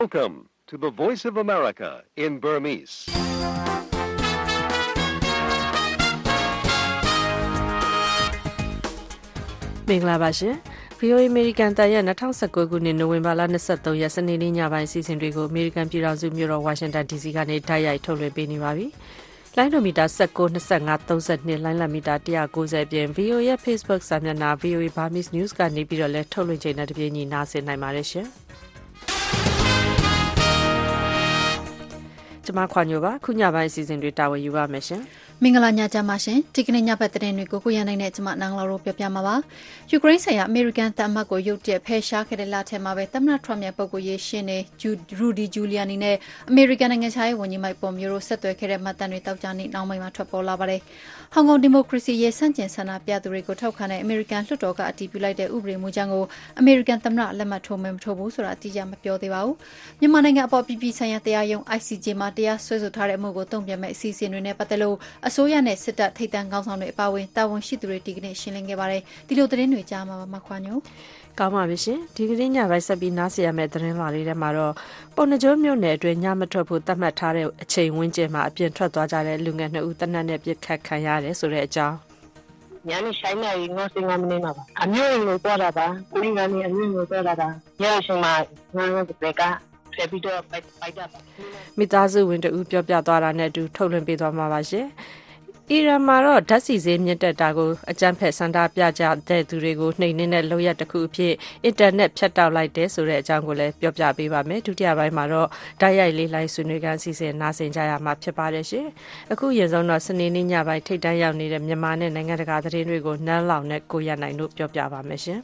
Welcome to the Voice of America in Burmese. ။မင်္ဂလာပါရှင်။ VOA American တန်ရဲ့2019ခုနှစ်နိုဝင်ဘာလ23ရက်စနေနေ့ညပိုင်းအစီအစဉ်တွေကို American ပြည်ထောင်စုမြို့တော် Washington DC ကနေတိုက်ရိုက်ထုတ်လွှင့်ပေးနေပါပြီ။လိုင်းဒိုမီတာ19 25 32လိုင်းလံမီတာ190ပြင် VOA ရဲ့ Facebook စာမျက်နှာ VOA Burmese News ကနေပြီးတော့လည်းထုတ်လွှင့်ချိန်နဲ့တပြေးညီနားဆင်နိုင်ပါတယ်ရှင်။ကျမခွန်ညိုပါခုညပိုင်းအစီအစဉ်တွေတာဝန်ယူပါမယ်ရှင်မင်္ဂလာညချမ်းပါရှင်ဒီကနေ့ညဘက်သတင်းတွေကိုကိုရနိုင်နဲ့ကျမနန်းလောတို့ပြောပြမှာပါယူကရိန်းဆိုင်ရာအမေရိကန်တပ်အမတ်ကိုရုတ်တရက်ဖယ်ရှားခဲ့တဲ့လထဲမှာပဲသမ္မတထရမ့်ရဲ့ပုဂ္ဂိုလ်ရေးရှင်းနေရူဒီဂျူလီယာနီနဲ့အမေရိကန်နိုင်ငံခြားရေးဝန်ကြီးမိုက်ပွန်မျိုးတို့ဆက်သွယ်ခဲ့တဲ့မှတ်တမ်းတွေတောက်ကြနေနောက်ပိုင်းမှာထွက်ပေါ်လာပါတယ်ဟောင်ကောင်ဒီမိုကရေစီရေးဆန့်ကျင်ဆန္ဒပြသူတွေကိုထောက်ခံတဲ့အမေရိကန်လွှတ်တော်ကအတည်ပြုလိုက်တဲ့ဥပဒေမူကြမ်းကိုအမေရိကန်သမ္မတလက်မှတ်ထိုးမယ်မထိုးဘူးဆိုတာအတိအကျမပြောသေးပါဘူးမြန်မာနိုင်ငံအပေါ်ပြည်ပဆိုင်ရာတရားရုံး ICJ မှာတရားစွဲဆိုထားတဲ့အမှုကိုတုံ့ပြန်မဲ့အစီအစဉ်တွေနဲ့ပတ်သက်လို့အစိုးရနဲ့စစ်တပ်ထိပ်တန်းခေါင်းဆောင်တွေအပါအဝင်တာဝန်ရှိသူတွေဒီကနေ့ရှင်းလင်းခဲ့ပါတယ်ဒီလိုသတင်းတွေကြားမှာပါမခွာညိုကောင်းပါပြီရှင်ဒီကနေ့ညပိုင်းဆက်ပြီးနားဆင်ရမယ့်သတင်းလာလေးထဲမှာတော့ပုံနှကျိုးမြို့နယ်အတွင်းညမထွက်ဖို့သတ်မှတ်ထားတဲ့အချိန်ဝန်းကျင်မှာအပြင်ထွက်သွားကြတဲ့လူငယ်2ဦးတနက်နဲ့ပြစ်ခတ်ခံရတယ်ဆိုတဲ့အကြောင်းညနေ7:55မိနစ်မှာပါအမျိုးကိုသွားတာပါကိုင်းကနေအမျိုးကိုသွားတာညအချိန်မှာငါတို့ကဆက်ပြီးတော့ပိုက်တာပါမိသားစုဝင်2ဦးပြောပြသွားတာနဲ့အတူထုတ်လွှင့်ပေးသွားမှာပါရှင်အီရန်မှာတော့ဓာတ်ဆီဈေးမြင့်တက်တာကိုအကြမ်းဖက်ဆန္ဒပြကြတဲ့သူတွေကိုနှိမ်နင်းတဲ့လုပ်ရပ်တစ်ခုအဖြစ်အင်တာနက်ဖြတ်တောက်လိုက်တဲ့ဆိုတဲ့အကြောင်းကိုလည်းပြောပြပေးပါမယ်ဒုတိယပိုင်းမှာတော့ဓာတ်ရိုက်လေးလိုင်းဆွေးနွေးခန်းစီစဉ်နားဆင်ကြရမှာဖြစ်ပါတယ်ရှင်အခုရင်ဆုံးတော့စနေနေ့ညပိုင်းထိပ်တန်းရောက်နေတဲ့မြန်မာနဲ့နိုင်ငံတကာသတင်းတွေကိုနန်းလောင်နဲ့ကိုရနိုင်တို့ပြောပြပါမယ်ရှင်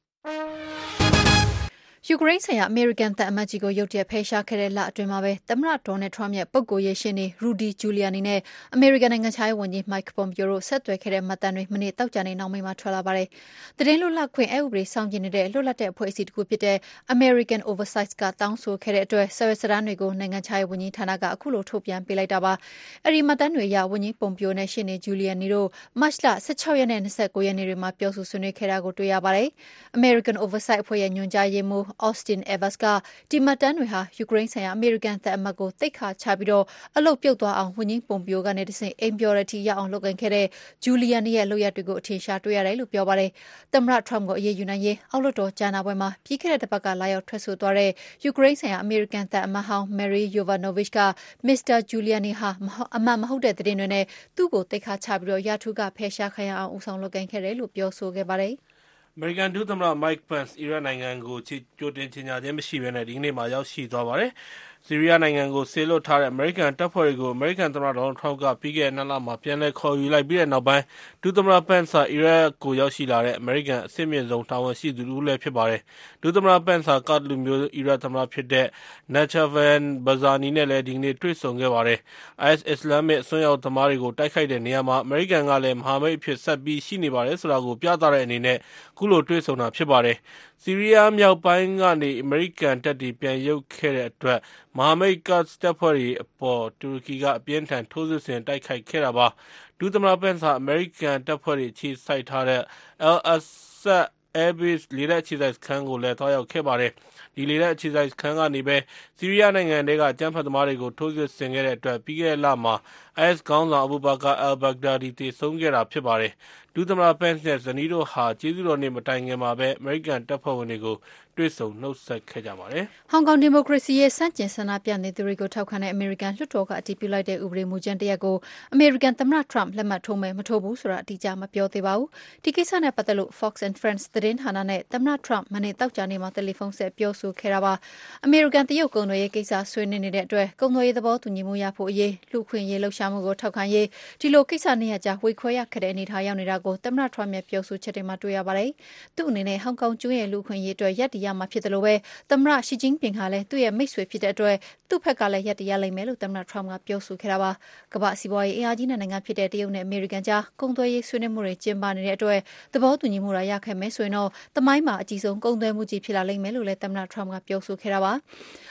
ယူကရိန်းဆိုင်ရာအမေရိကန်တပ်အမတ်ကြီးကိုရုတ်တရက်ဖယ်ရှားခဲ့တဲ့လအတွင်းမှာပဲသမ္မတဒေါ်နယ်ထရမ့်ရဲ့ပုဂ္ဂိုလ်ရေးရှင်းနေရူဒီဂျူလီယာနီနဲ့အမေရိကန်နိုင်ငံခြားရေးဝန်ကြီးမိုက်ပွန်ပီယိုတို့ဆက်သွယ်ခဲ့တဲ့မှတ်တမ်းတွေမနေ့တောက်ကြနေနောက်ပိုင်းမှာထွက်လာပါတယ်။သတင်းလွတ်လပ်ခွင့်အဥပဒေဆောင်ကျဉ်နေတဲ့လွတ်လပ်တဲ့အဖွဲ့အစည်းတစ်ခုဖြစ်တဲ့ American Oversight ကတောင်းဆိုခဲ့တဲ့အတွက်စာရွက်စာတမ်းတွေကိုနိုင်ငံခြားရေးဝန်ကြီးဌာနကအခုလိုထုတ်ပြန်ပေးလိုက်တာပါ။အဲဒီမှတ်တမ်းတွေအရဝန်ကြီးပွန်ပီယိုနဲ့ရှင်းနေဂျူလီယာနီတို့မတ်လ16ရက်နဲ့29ရက်နေ့တွေမှာပြောဆိုဆွေးနွေးခဲ့တာကိုတွေ့ရပါတယ်။ American Oversight အဖွဲ့ရဲ့ညွှန်ကြားရေးမှူး Austin Eversကဒီမှတ်တမ်းတွေဟာယူကရိန်းဆိုင်ရာအမေရိကန်တပ်အမတ်ကိုတိတ်ခါချပြီးတော့အလုပ်ပြုတ်သွားအောင်ဝန်ကြီးပွန်ပီယိုကနေတဆင့် impurity ရအောင်လုပ်ကိုင်ခဲ့တဲ့ဂျူလီယန်ရဲ့လုပ်ရပ်တွေကိုအထင်ရှားတွေ့ရတယ်လို့ပြောပါတယ်။သမ္မတထရမ့်ကိုအရေးယူနိုင်ရေးအောက်လွှတ်တော်ကြားနာပွဲမှာပြီးခဲ့တဲ့တစ်ပတ်ကလာရောက်ထွက်ဆိုသွားတဲ့ယူကရိန်းဆိုင်ရာအမေရိကန်တပ်အမတ်ဟောင်း Mary Yovanovitch က Mr. Giuliani ဟာအမှန်မဟုတ်တဲ့သတင်းတွေနဲ့သူ့ကိုတိတ်ခါချပြီးတော့ရာထူးကဖယ်ရှားခံရအောင်ဦးဆောင်လုပ်ကိုင်ခဲ့တယ်လို့ပြောဆိုခဲ့ပါတယ်။အမေရိကန်ဒုသမ္မတ Mike Pence အီရတ်နိုင်ငံကိုကြိုတင်ကြေညာခြင်းမရှိဘဲနဲ့ဒီကနေ့မှရောက်ရှိသွားပါတယ်။ဆီးရီးယားနိုင်ငံကိုဆေလွတ်ထားတဲ့အမေရိကန်တပ်ဖွဲ့တွေကိုအမေရိကန်သမ္မတဒေါ်နယ်ထရမ့်ကပြီးခဲ့တဲ့နှစ်လမှာပြန်လည်ခေါ်ယူလိုက်ပြီးတဲ့နောက်ပိုင်းဒုသမ္မတ Pence ဟာအီရတ်ကိုရောက်ရှိလာတဲ့အမေရိကန်အဆင့်မြင့်ဆုံးတာဝန်ရှိသူတစ်ဦးလည်းဖြစ်ပါတယ်။ဒုသမ္မတ Pence ဟာကာ့ဒ်လူမျိုးအီရတ်သမ္မတဖြစ်တဲ့ Najafan Barzani နဲ့လည်းဒီကနေ့တွေ့ဆုံခဲ့ပါတယ်။ IS အစ္စလာမစ်အစွန်းရောက်သမားတွေကိုတိုက်ခိုက်တဲ့နေရာမှာအမေရိကန်ကလည်းမဟာမိတ်အဖြစ်ဆက်ပြီးရှိနေပါတယ်ဆိုတာကိုပြသတဲ့အနေနဲ့ခုလိုတွေ့ဆုံတာဖြစ်ပါတယ်။ဆီးရီးယားမြောက်ပိုင်းကနေအမေရိကန်တပ်တွေပြန်ရုပ်ခဲ့တဲ့အတွက်မဟာမိတ်ကာ့ဒ်တပ်ဖွဲ့တွေအပေါ်တူရကီကအပြင်းထန်ထိုးစစ်ဆင်တိုက်ခိုက်ခဲ့တာပါ။ဒုသမ္မတ Pence ဟာအမေရိကန်တပ်ဖွဲ့တွေအခြေစိုက်ထားတဲ့ Al-Assad Air Base လေတပ်အခြေစိုက်စခန်းကိုလည်းသွားရောက်ခဲ့ပါတယ်။ဒီလေတပ်အခြေစိုက်စခန်းကနေပဲဆီးရီးယားနိုင်ငံထဲကအကြမ်းဖက်သမားတွေကိုထိုးစစ်ဆင်ခဲ့တဲ့အတွက်ပြီးခဲ့တဲ့လမှာ IS ခေါင်းဆောင် Abu Bakr al-Baghdadi သေဆုံးခဲ့တာဖြစ်ပါတယ်။ဒုသမ္မတ Pence နဲ့ဇနီးတို့ဟာကျေးဇူးတော်နေ့မတိုင်ခင်မှာပဲအမေရိကန်တပ်ဖွဲ့ဝင်တွေကိုတွေ့ဆုံနှုတ်ဆက်ခဲ့ကြပါတယ်။ဟောင်ကောင်ဒီမိုကရေစီရဲ့စန့်ကျင်ဆန္ဒပြနေသူတွေကိုထောက်ခံတဲ့အမေရိကန်လွှတ်တော်ကအတည်ပြုလိုက်တဲ့ဥပဒေမူကြမ်းတစ်ရပ်ကိုအမေရိကန်သမ္မတထရမ့်လက်မှတ်ထိုးမယ်မထိုးဘူးဆိုတာအတိအကျမပြောသေးပါဘူး။ဒီကိစ္စနဲ့ပတ်သက်လို့ Fox and Friends သတင်းဌာနနဲ့သမ္မတထရမ့်မနေ့တောက်ကြနေ့မှာတယ်လီဖုန်းဆက်ပြောဆိုခဲ့တာပါ။အမေရိကန်တရုတ်ကုန်သွယ်ရေးကိစ္စဆွေးနွေးနေတဲ့အတွက်ကုန်သွယ်ရေးသဘောတူညီမှုရဖို့အရေးလူခွင့်ရေးလှုပ်ရှားမှုကိုထောက်ခံရေးဒီလိုကိစ္စနှစ်ရပ်ကြားဝေခွဲရခဲ့တဲ့အနေအထားရောက်နေတာကိုသမ္မတထရမ့်ရဲ့ပြောဆိုချက်တွေမှာတွေ့ရပါတယ်။သူ့အနေနဲ့ဟောင်ကောင်ကျွန်းရဲ့လူခွင့်ရေးအတွက်ရပ်တည်ရမှာဖြစ်တယ်လို့ပဲသမ္မတရှီကျင်းပင်ကလည်းသူ့ရဲ့မိတ်ဆွေဖြစ်တဲ့အတွက်သူ့ဘက်ကလည်းရပ်တည်ရလိမ့်မယ်လို့သမ္မတထရမ့်ကပြောဆိုခဲ့တာပါ။ကမ္ဘာစီးပွားရေးအင်အားကြီးနိုင်ငံဖြစ်တဲ့တရုတ်နဲ့အမေရိကန်ကြားကုန်သွယ်ရေးဆွေးနွေးမှုတွေကျင်းပနေတဲ့အတွက်သဘောတူညီမှုရခဲ့မယ်ဆိုရင်တော့သမိုင်းမှာအကြီးဆုံးကုန်သွယ်မှုကြီးဖြစ်လာလိမ့်မယ်လို့လည်းသမ္မတထရမ့်ကပြောဆိုခဲ့တာပါ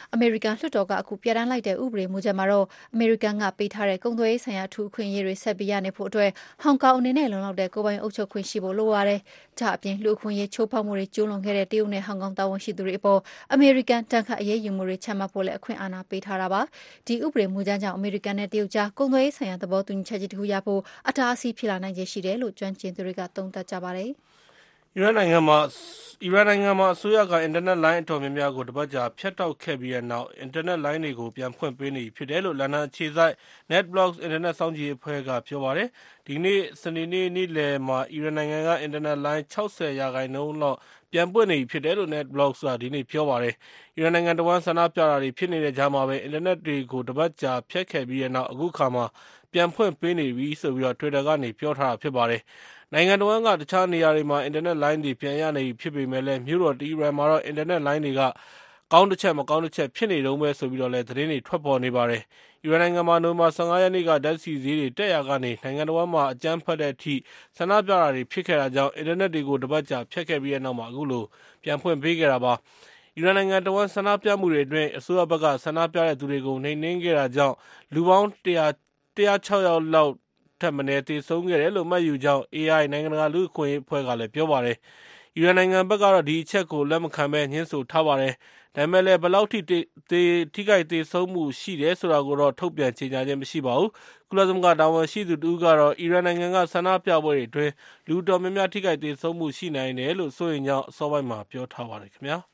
အမေရိကန်လွှတ်တော်ကအခုပြဋ္ဌာန်းလိုက်တဲ့ဥပဒေမူကြမ်းမှာတော့အမေရိကန်ကပေးထားတဲ့ကုန်သွယ်ရေးဆိုင်ရာအထူးအခွင့်အရေးတွေဆက်ပြီးရနေဖို့အတွက်ဟောင်ကောင်အနေနဲ့လုံလောက်တဲ့ကိုယ်ပိုင်အုပ်ချုပ်ခွင့်ရှိဖို့လိုပါတယ်။ဒါအပြင်လူ့အခွင့်အရေးချိုးဖောက်မှုတွေကျူးလွန်ခဲ့တဲ့တရုတ်နဲ့ဟောင်ကောင်တာဝန်ရှိသူတွေအပေါ်အမေရိကန်တန်ခတ်အရေးယူမှုတွေချမှတ်ဖို့လည်းအခွင့်အာဏာပေးထားတာပါ။ဒီဥပဒေမူကြမ်းကြောင့်အမေရိကန်နဲ့တရုတ်ကြားကုန်သွယ်ရေးဆိုင်ရာသဘောတူညီချက်ကြီးတစ်ခုရဖို့အတားအဆီးဖြစ်လာနိုင်ခြေရှိတယ်လို့ကျွမ်းကျင်သူတွေကသုံးသပ်ကြပါတယ်။အီရန်နိုင်ငံမှာအစိုးရကအင်တာနက်လိုင်းအတော်များများကိုတပတ်ကြာဖြတ်တောက်ခဲ့ပြီးတဲ့နောက်အင်တာနက်လိုင်းတွေကိုပြန်ဖွင့်ပေးနေပြီဖြစ်တယ်လို့လန်ဒန်အခြေစိုက် NetBlocks အင်တာနက်စောင့်ကြည့်ရေးအဖွဲ့ကပြောပါတယ်။ဒီကနေ့စနေနေ့နေ့လယ်မှာအီရန်နိုင်ငံကအင်တာနက်လိုင်း60%လောက်ပြန်ပွင့်နေပြီဖြစ်တယ်လို့ NetBlocks ကဒီနေ့ပြောပါတယ်။အီရန်နိုင်ငံတဝန်းဆန္ဒပြတာတွေဖြစ်နေတဲ့ကြားမှာပဲအင်တာနက်တွေကိုတပတ်ကြာဖြတ်ခဲ့ပြီးတဲ့နောက်အခုခါမှာပြန်ဖွင့်ပေးနေပြီဆိုပြီးTwitter ကနေပြောထားတာဖြစ်ပါတယ်။နိုင်ငံတော်ကတခြားနေရာတွေမှာအင်တာနက်လိုင်းတွေပြန်ရနေပြီဖြစ်ပေမဲ့လည်းမြို့တော်တီဟီရန်မှာတော့အင်တာနက်လိုင်းတွေကကောင်းတစ်ချက်မကောင်းတစ်ချက်ဖြစ်နေတုန်းပဲဆိုပြီးတော့လည်းသတင်းတွေထွက်ပေါ်နေပါတယ်။အီရန်နိုင်ငံမှာနိုဝင်ဘာ15ရက်နေ့ကဓာတ်ဆီဈေးတွေတက်ရာကနေနိုင်ငံတော်မှာအကြမ်းဖက်တဲ့အထိဆန္ဒပြတာတွေဖြစ်ခဲ့တာကြောင့်အင်တာနက်တွေကိုတပတ်ကြာဖျက်ခဲ့ပြီးတဲ့နောက်မှာအခုလိုပြန်ဖွင့်ပေးခဲ့တာပါ။အီရန်နိုင်ငံတဝန်းဆန္ဒပြမှုတွေအတွင်းအစိုးရဘက်ကဆန္ဒပြတဲ့သူတွေကိုနှိမ်နင်းခဲ့တာကြောင့်လူပေါင်း106ယောက်လောက်ထက်မနည်းသေဆုံးခဲ့တယ်လို့မှတ်ယူကြောင်း AI နိုင်ငံတကာလူ့အခွင့်အရေးအဖွဲ့ကလည်းပြောပါတယ်။အီရန်နိုင်ငံဘက်ကတော့ဒီအချက်ကိုလက်မခံဘဲညှင်းဆိုထားပါတယ်။ဒါပေမဲ့လည်းဘယ်လောက်ထိထိခိုက်သေဆုံးမှုရှိတယ်ဆိုတာကိုတော့ထုတ်ပြန်ကြေညာခြင်းမရှိပါဘူး။ကုလသမဂ္ဂတာဝန်ရှိသူတဦးကတော့အီရန်နိုင်ငံကဆန္ဒပြပွဲတွေအတွင်းလူတော်များများထိခိုက်သေဆုံးမှုရှိနိုင်တယ်လို့စိုးရိမ်ကြောင်းအစောပိုင်းမှာပြောထားပါတယ်ခင်ဗျာ။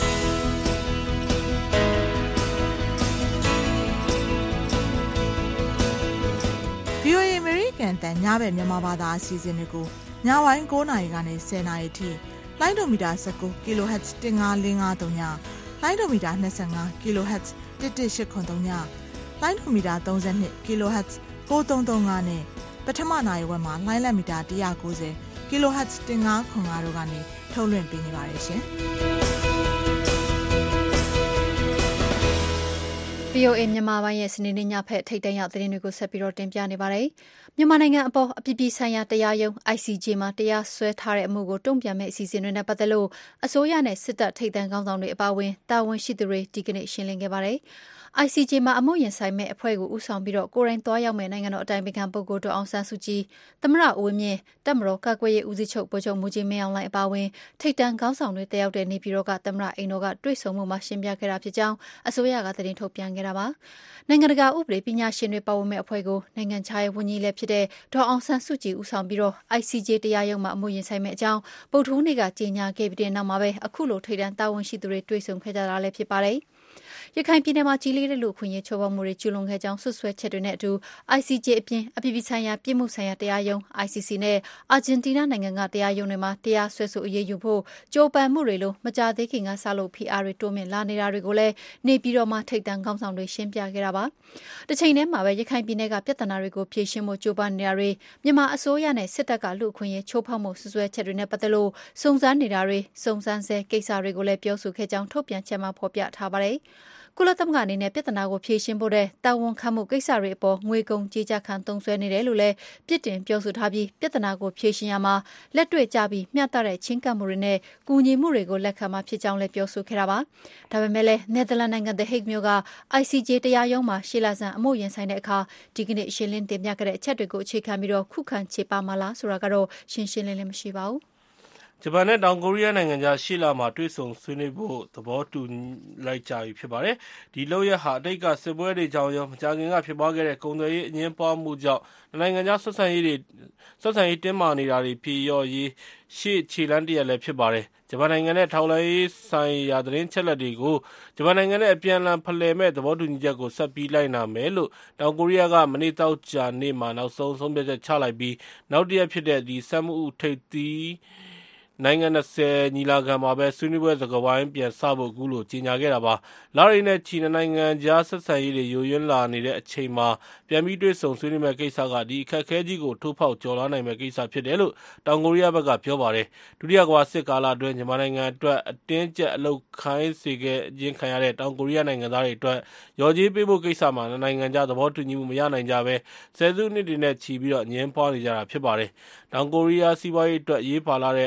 VOA အမေရိကန်တန်ညဘက်မြန်မာဘာသာအစီအစဉ်တွေကိုညဝိုင်း9နာရီကနေ10နာရီထိလိုင်းဒိုမီတာ19 kHz 15553ညလိုင်းဒိုမီတာ25 kHz 11883ညလိုင်းဒိုမီတာ32 kHz 9335နဲ့ပထမနာရီဝက်မှာလိုင်းလက်မီတာ190 kHz 1505တို့ကနေထုတ်လွှင့်ပေးနေပါတယ်ရှင်။ VOA မြန်မာပိုင်းရဲ့စနေနေ့ညဖက်ထိတ်တန့်ရောက်သတင်းတွေကိုဆက်ပြီးတော့တင်ပြနေပါတယ်။မြန်မာနိုင်ငံအပေါ်အပြည်ပြည်ဆိုင်ရာတရားရုံး ICJ မှာတရားစွဲထားတဲ့အမှုကိုတုံ့ပြန်မဲ့အစီအစဉ်တွေနဲ့ပတ်သက်လို့အစိုးရနဲ့စစ်တပ်ထိပ်တန်းခေါင်းဆောင်တွေအပါအဝင်တာဝန်ရှိသူတွေဒီကနေ့ရှင်းလင်းခဲ့ပါတယ်။ ICJ မှာအမှုရင်ဆိုင်မဲ့အဖွဲ့ကိုဦးဆောင်ပြီးတော့ကိုယ်တိုင်သွားရောက်မဲ့နိုင်ငံတော်အတိုင်ပင်ခံပုဂ္ဂိုလ်ဒေါ်အောင်ဆန်းစုကြည်သမ္မတဦးဝင်းမြင့်တပ်မတော်ကာကွယ်ရေးဦးစီးချုပ်ဗိုလ်ချုပ်မှူးကြီးမင်းအောင်လှိုင်အပါအဝင်ထိပ်တန်းခေါင်းဆောင်တွေတက်ရောက်တဲ့နေပြည်တော်ကသမ္မတအိမ်တော်ကတွေ့ဆုံမှုမှာရှင်းပြခဲ့တာဖြစ်ကြောင်းအစိုးရကသတင်းထုတ်ပြန်ခဲ့တာပါ။နိုင်ငံတကာဥပဒေပညာရှင်တွေပါဝင်မဲ့အဖွဲ့ကိုနိုင်ငံခြားရေးဝန်ကြီးလည်းဖြစ်တဲ့ဒေါ်အောင်ဆန်းစုကြည်ဦးဆောင်ပြီးတော့ ICJ တရားရုံးမှာအမှုရင်ဆိုင်မဲ့အကြောင်းဗုဒ္ဓဟူးနေ့ကကြေညာခဲ့ပြီးတဲ့နောက်မှာပဲအခုလိုထိပ်တန်းတာဝန်ရှိသူတွေတွေ့ဆုံခဲ့ကြတာလည်းဖြစ်ပါတယ်။ရခိုင်ပြည်နယ်မှာကြီးလေးတဲ့လူအခွင့်အရေးချိုးဖောက်မှုတွေကျူးလွန်ခဲ့ကြောင်းဆွဆွဲချက်တွေနဲ့အတူ ICJ အပြင်အပြည်ပြည်ဆိုင်ရာပြည်မှုဆိုင်ရာတရားရုံး ICC နဲ့အာဂျင်တီးနားနိုင်ငံကတရားရုံးတွေမှာတရားစွဲဆိုအရေးယူဖို့ကြိုးပမ်းမှုတွေလိုမကြသေးခင်ကစလို့ PR တွေတိုးမြင့်လာနေတာတွေကိုလည်းနေပြည်တော်မှာထိပ်တန်းခေါင်းဆောင်တွေရှင်းပြခဲ့တာပါ။တစ်ချိန်တည်းမှာပဲရခိုင်ပြည်နယ်ကပြဿနာတွေကိုဖြေရှင်းဖို့ကြိုးပမ်းနေတာတွေမြန်မာအစိုးရနဲ့စစ်တပ်ကလူအခွင့်အရေးချိုးဖောက်မှုဆွဆွဲချက်တွေနဲ့ပတ်သက်လို့စုံစမ်းနေတာတွေစုံစမ်းဆဲကိစ္စတွေကိုလည်းပြောဆိုခဲ့ကြောင်းထုတ်ပြန်ချက်မှာဖော်ပြထားပါတယ်။ကုလသမဂ္ဂအနေနဲ့ပြဿနာကိုဖြေရှင်းဖို့တဲ့တာဝန်ခံမှုကိစ္စတွေအပေါ်ငွေကုန်ကြေးကျခံသုံးစွဲနေတယ်လို့လည်းပြစ်တင်ပြောဆိုထားပြီးပြဿနာကိုဖြေရှင်းရမှာလက်တွေ့ကျပြီးမျှတတဲ့ချင်းကပ်မှုတွေနဲ့ကူညီမှုတွေကိုလက်ခံမှာဖြစ်ကြောင်းလည်းပြောဆိုခဲ့တာပါ။ဒါပေမဲ့လည်းနယ်သာလန်နိုင်ငံ The Hague မြို့က ICJ တရားရုံးမှာရှေ့လဆန်အမှုရင်ဆိုင်တဲ့အခါဒီကနေ့ရှင်းလင်းတင်ပြခဲ့တဲ့အချက်တွေကိုအခြေခံပြီးတော့ခုခံခြေပမှာလားဆိုတာကတော့ရှင်းရှင်းလင်းလင်းမရှိပါဘူး။ဂျပန်နဲ့တောင်ကိုရီးယားနိုင်ငံကြားရှေ့လမှာတွေ့ဆုံဆွေးနွေးဖို့သဘောတူလိုက်ကြပြီဖြစ်ပါတယ်။ဒီလုပ်ရပ်ဟာအတိတ်ကစစ်ပွဲတွေကြောင့်ရောမကြာခင်ကဖြစ်ပွားခဲ့တဲ့ကုန်သွယ်ရေးအငြင်းပွားမှုကြောင့်နိုင်ငံခြားဆက်ဆံရေးတင်းမာနေတာတွေပြေလျော့ရေးရှေ့ခြေလှမ်းတစ်ရပ်လည်းဖြစ်ပါတယ်။ဂျပန်နိုင်ငံနဲ့ထောက်လှမ်းရေးဆိုင်ရာသတင်းချက်လက်တွေကိုဂျပန်နိုင်ငံနဲ့အပြန်အလှန်ဖလှယ်မဲ့သဘောတူညီချက်ကိုဆက်ပြီးလိုက်နာမယ်လို့တောင်ကိုရီးယားကမနေ့သောကြာနေ့မှာနောက်ဆုံးဆုံးဖြတ်ချက်ချလိုက်ပြီးနောက်တစ်ရက်ဖြစ်တဲ့ဒီစက်မှုထိပ်သီးနိုင်ငံ20ညီလာခံမှာပဲဆွေးနွေးပွဲစကားဝိုင်းပြန်စဖို့အခုလိုကြေညာခဲ့တာပါ။လာရီနဲ့ချီနိုင်ငံကြားဆက်ဆံရေးတွေယိုယွင်းလာနေတဲ့အချိန်မှာပြန်ပြီးတွေ့ဆုံဆွေးနွေးမဲ့ကိစ္စကဒီအခက်အခဲကြီးကိုထိုးဖောက်ကျော်လွှားနိုင်မဲ့ကိစ္စဖြစ်တယ်လို့တောင်ကိုရီးယားဘက်ကပြောပါတယ်။ဒုတိယကမ္ဘာစစ်ကာလအတွင်းမြန်မာနိုင်ငံအတွက်အတင်းကျပ်အလုပ်ခိုင်းစေခဲ့ခြင်းခံရတဲ့တောင်ကိုရီးယားနိုင်ငံသားတွေအတွက်ရော်ကြေးပေးဖို့ကိစ္စမှာနိုင်ငံကြားသဘောတူညီမှုမရနိုင်ကြဘဲဆယ်စုနှစ်တွေနဲ့ချီပြီးတော့ညှင်းပွားနေကြတာဖြစ်ပါတယ်။တောင်ကိုရီးယားစီးပွားရေးအတွက်ရေးပါလာတဲ့တ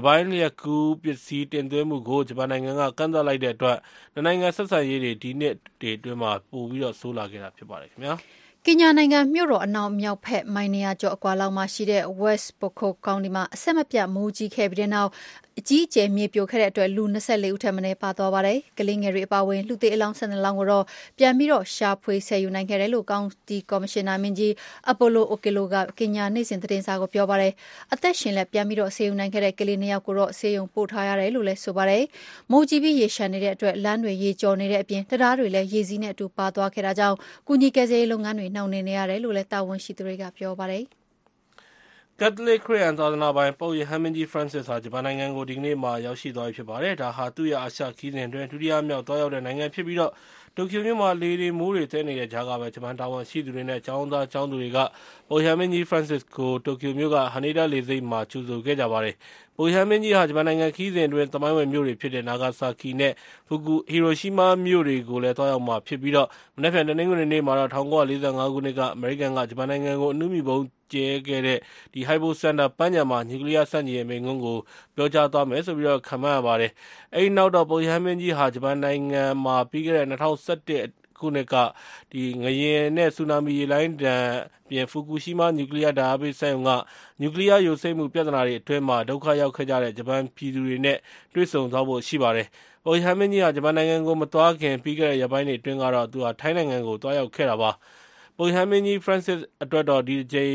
ပိုင်းလျက်ကူးပစ္စည်းတင်သွင်းမှုကိုဂျပန်နိုင်ငံကကန့်သတ်လိုက်တဲ့အတွက်နိုင်ငံဆက်ဆံရေးတွေဒီနှစ်တွေအတွင်းမှာပိုပြီးတော့ဆိုးလာခဲ့တာဖြစ်ပါတယ်ခင်ဗျာကင်ညာနိုင်ငံမြို့တော်အနောက်မြောက်ဖက်မိုင်နေရာကျော်အကွာလောက်မှာရှိတဲ့ West Pokot ကောင်တီမှာအဆက်မပြတ်မိုးကြီးခဲ့ပြီးတဲ့နောက်အကြီးအကျယ်မြေပြိုခဲ့တဲ့အတွက်လူ24ဦးထက်မနည်းပါသွားပါတယ်။ကလေးငယ်တွေအပါအဝင်လူသေးအလောင်း12လောင်းကိုတော့ပြန်ပြီးတော့ရှာဖွေဆယ်ယူနိုင်ခဲ့တယ်လို့ကောင်တီကော်မရှင်နာမင်းကြီး Apollo Okello ကကင်ညာနေ့စဉ်သတင်းစာကိုပြောပါတယ်။အသက်ရှင်လက်ပြန်ပြီးတော့ဆယ်ယူနိုင်ခဲ့တဲ့ကလေး2ယောက်ကိုတော့ဆေးရုံပို့ထားရတယ်လို့လည်းဆိုပါတယ်။မိုးကြီးပြီးရေရှမ်းနေတဲ့အတွက်လမ်းတွေရေကျော်နေတဲ့အပြင်တရားတွေလည်းရေစီးနဲ့အတူပါသွားခဲ့တာကြောင့်ကုညီကယ်ဆယ်ရေးလုပ်ငန်းတွေနှောင့်နှေးနေရတယ်လို့လည်းတာဝန်ရှိသူတွေကပြောပါတယ်။ကက်သလစ်ခရစ်ယာန်သာသနာပိုင်ပုပ်ရဟန်းမင်းကြီး Francis ဟာဂျပန်နိုင်ငံကိုဒီကနေ့မှရောက်ရှိသွားပြီဖြစ်ပါတယ်။ဒါဟာသူ့ရဲ့အာရှခီးစဉ်အတွင်းဒုတိယမြောက်သွားရောက်တဲ့နိုင်ငံဖြစ်ပြီးတော့တိုကျိုမြို့မှာလေတွေမိုးတွေသဲနေတဲ့ကြားကပဲဂျပန်တာဝန်ရှိသူတွေနဲ့ကျောင်းသားကျောင်းသူတွေကပုပ်ရဟန်းမင်းကြီး Francis ကိုတိုကျိုမြို့ကဟနီဒါလေဆိပ်မှာကြိုဆိုခဲ့ကြပါတယ်။ပုပ်ရဟန်းမင်းကြီးဟာဂျပန်နိုင်ငံခီးစဉ်အတွင်းသမိုင်းဝင်မြို့တွေဖြစ်တဲ့နာဂါဆာကီနဲ့ဟီရိုရှီးမားမြို့တွေကိုလည်းသွားရောက်မှာဖြစ်ပြီးတော့မနေ့ကတနင်္ဂနွေနေ့မှာတော့1945ခုနှစ်ကအမေရိကန်ကဂျပန်နိုင်ငံကိုအနုမြူပုံကျဲခဲ့တဲ့ဒီဟိုက်ဘိုစန်တာပန်းညံမှာနျူကလ িয়ার စန့်ကျင်ရေးမိန့်ခွန်းကိုပြောကြားသွားမယ်ဆိုပြီးတော့ခန့်မှန်းရပါတယ်။အဲဒီနောက်တော့ပုပ်ရဟန်းမင်းကြီးဟာဂျပန်နိုင်ငံမှာပြီးခဲ့တဲ့2011ခုနှစ်ကဒီငရင်နဲ့ဆူနာမီရေလိုင်းဒဏ်ပြင်ဖူကူရှီမာနျူကလ িয়ার ဓာတ်အားပေးစက်ရုံကနျူကလ িয়ার ယိုစိမ့်မှုပြဿနာတွေအတွင်းမှာဒုက္ခရောက်ခဲ့ကြတဲ့ဂျပန်ပြည်သူတွေနဲ့တွေ့ဆုံသွားဖို့ရှိပါတယ်။ပုပ်ရဟန်းမင်းကြီးဟာဂျပန်နိုင်ငံကိုမသွားခင်ပြီးခဲ့တဲ့ရက်ပိုင်းတွေအတွင်းကတော့သူဟာထိုင်းနိုင်ငံကိုသွားရောက်ခဲ့တာပါ။ပုပ်ရဟန်းမင်းကြီး Francis အတွက်တော့ဒီတစ်ကြိ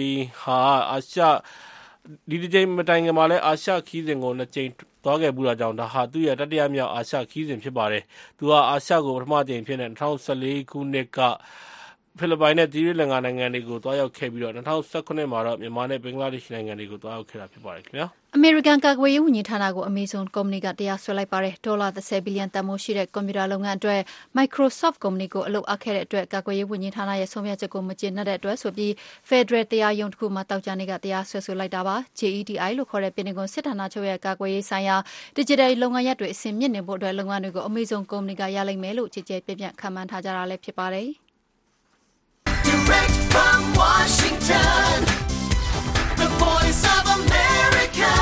မ်မတိုင်ခင်မှာလည်းအာရှခီးစဉ်ကို2ကြိမ်သွားခဲ့ဘူးတာကြောင့်ဒါဟာသူ့ရဲ့တတိယမြောက်အာရှခီးစဉ်ဖြစ်ပါတယ်။သူဟာအာရှကိုပထမကြိမ်ဖြစ်တဲ့2014ခုနှစ်ကဖိလစ်ပိုင်နဲ့သီရိလင်္ကာနိုင်ငံတွေကိုသွားရောက်ခဲ့ပြီးတော့2019မှာတော့မြန်မာနဲ့ဘင်္ဂလားဒေ့ရှ်နိုင်ငံတွေကိုသွားရောက်ခဲ့တာဖြစ်ပါတယ်ခင်ဗျာ။အမေရိကန်ကာကွယ်ရေးဝန်ကြီးဌာနကို Amazon ကုမ္ပဏီကတရားစွဲလိုက်ပါတယ်။ဒေါ်လာ30ဘီလီယံတန်ဖိုးရှိတဲ့ကွန်ပျူတာလုပ်ငန်းအတွက် Microsoft ကုမ္ပဏီကိုအလုပ်အပ်ခဲ့တဲ့အတွက်ကာကွယ်ရေးဝန်ကြီးဌာနရဲ့ဆုံးဖြတ်ချက်ကိုမကျေနပ်တဲ့အတွက်ဆိုပြီး Federal တရားရုံးတစ်ခုမှတောက်ကြနေ့ကတရားစွဲဆိုလိုက်တာပါ။ JEDI လို့ခေါ်တဲ့ပြည်နယ်စစ်ဌာနချုပ်ရဲ့ကာကွယ်ရေးဆိုင်ရာ Digital လုပ်ငန်းရပ်တွေအဆင့်မြင့်နေဖို့အတွက်လုပ်ငန်းတွေကို Amazon ကုမ္ပဏီကရလိမ့်မယ်လို့ကြေကြေပြန့်ပြန့်ခန့်မှန်းထားကြတာလည်းဖြစ်ပါတယ်။ Direct from Washington, the voice of America,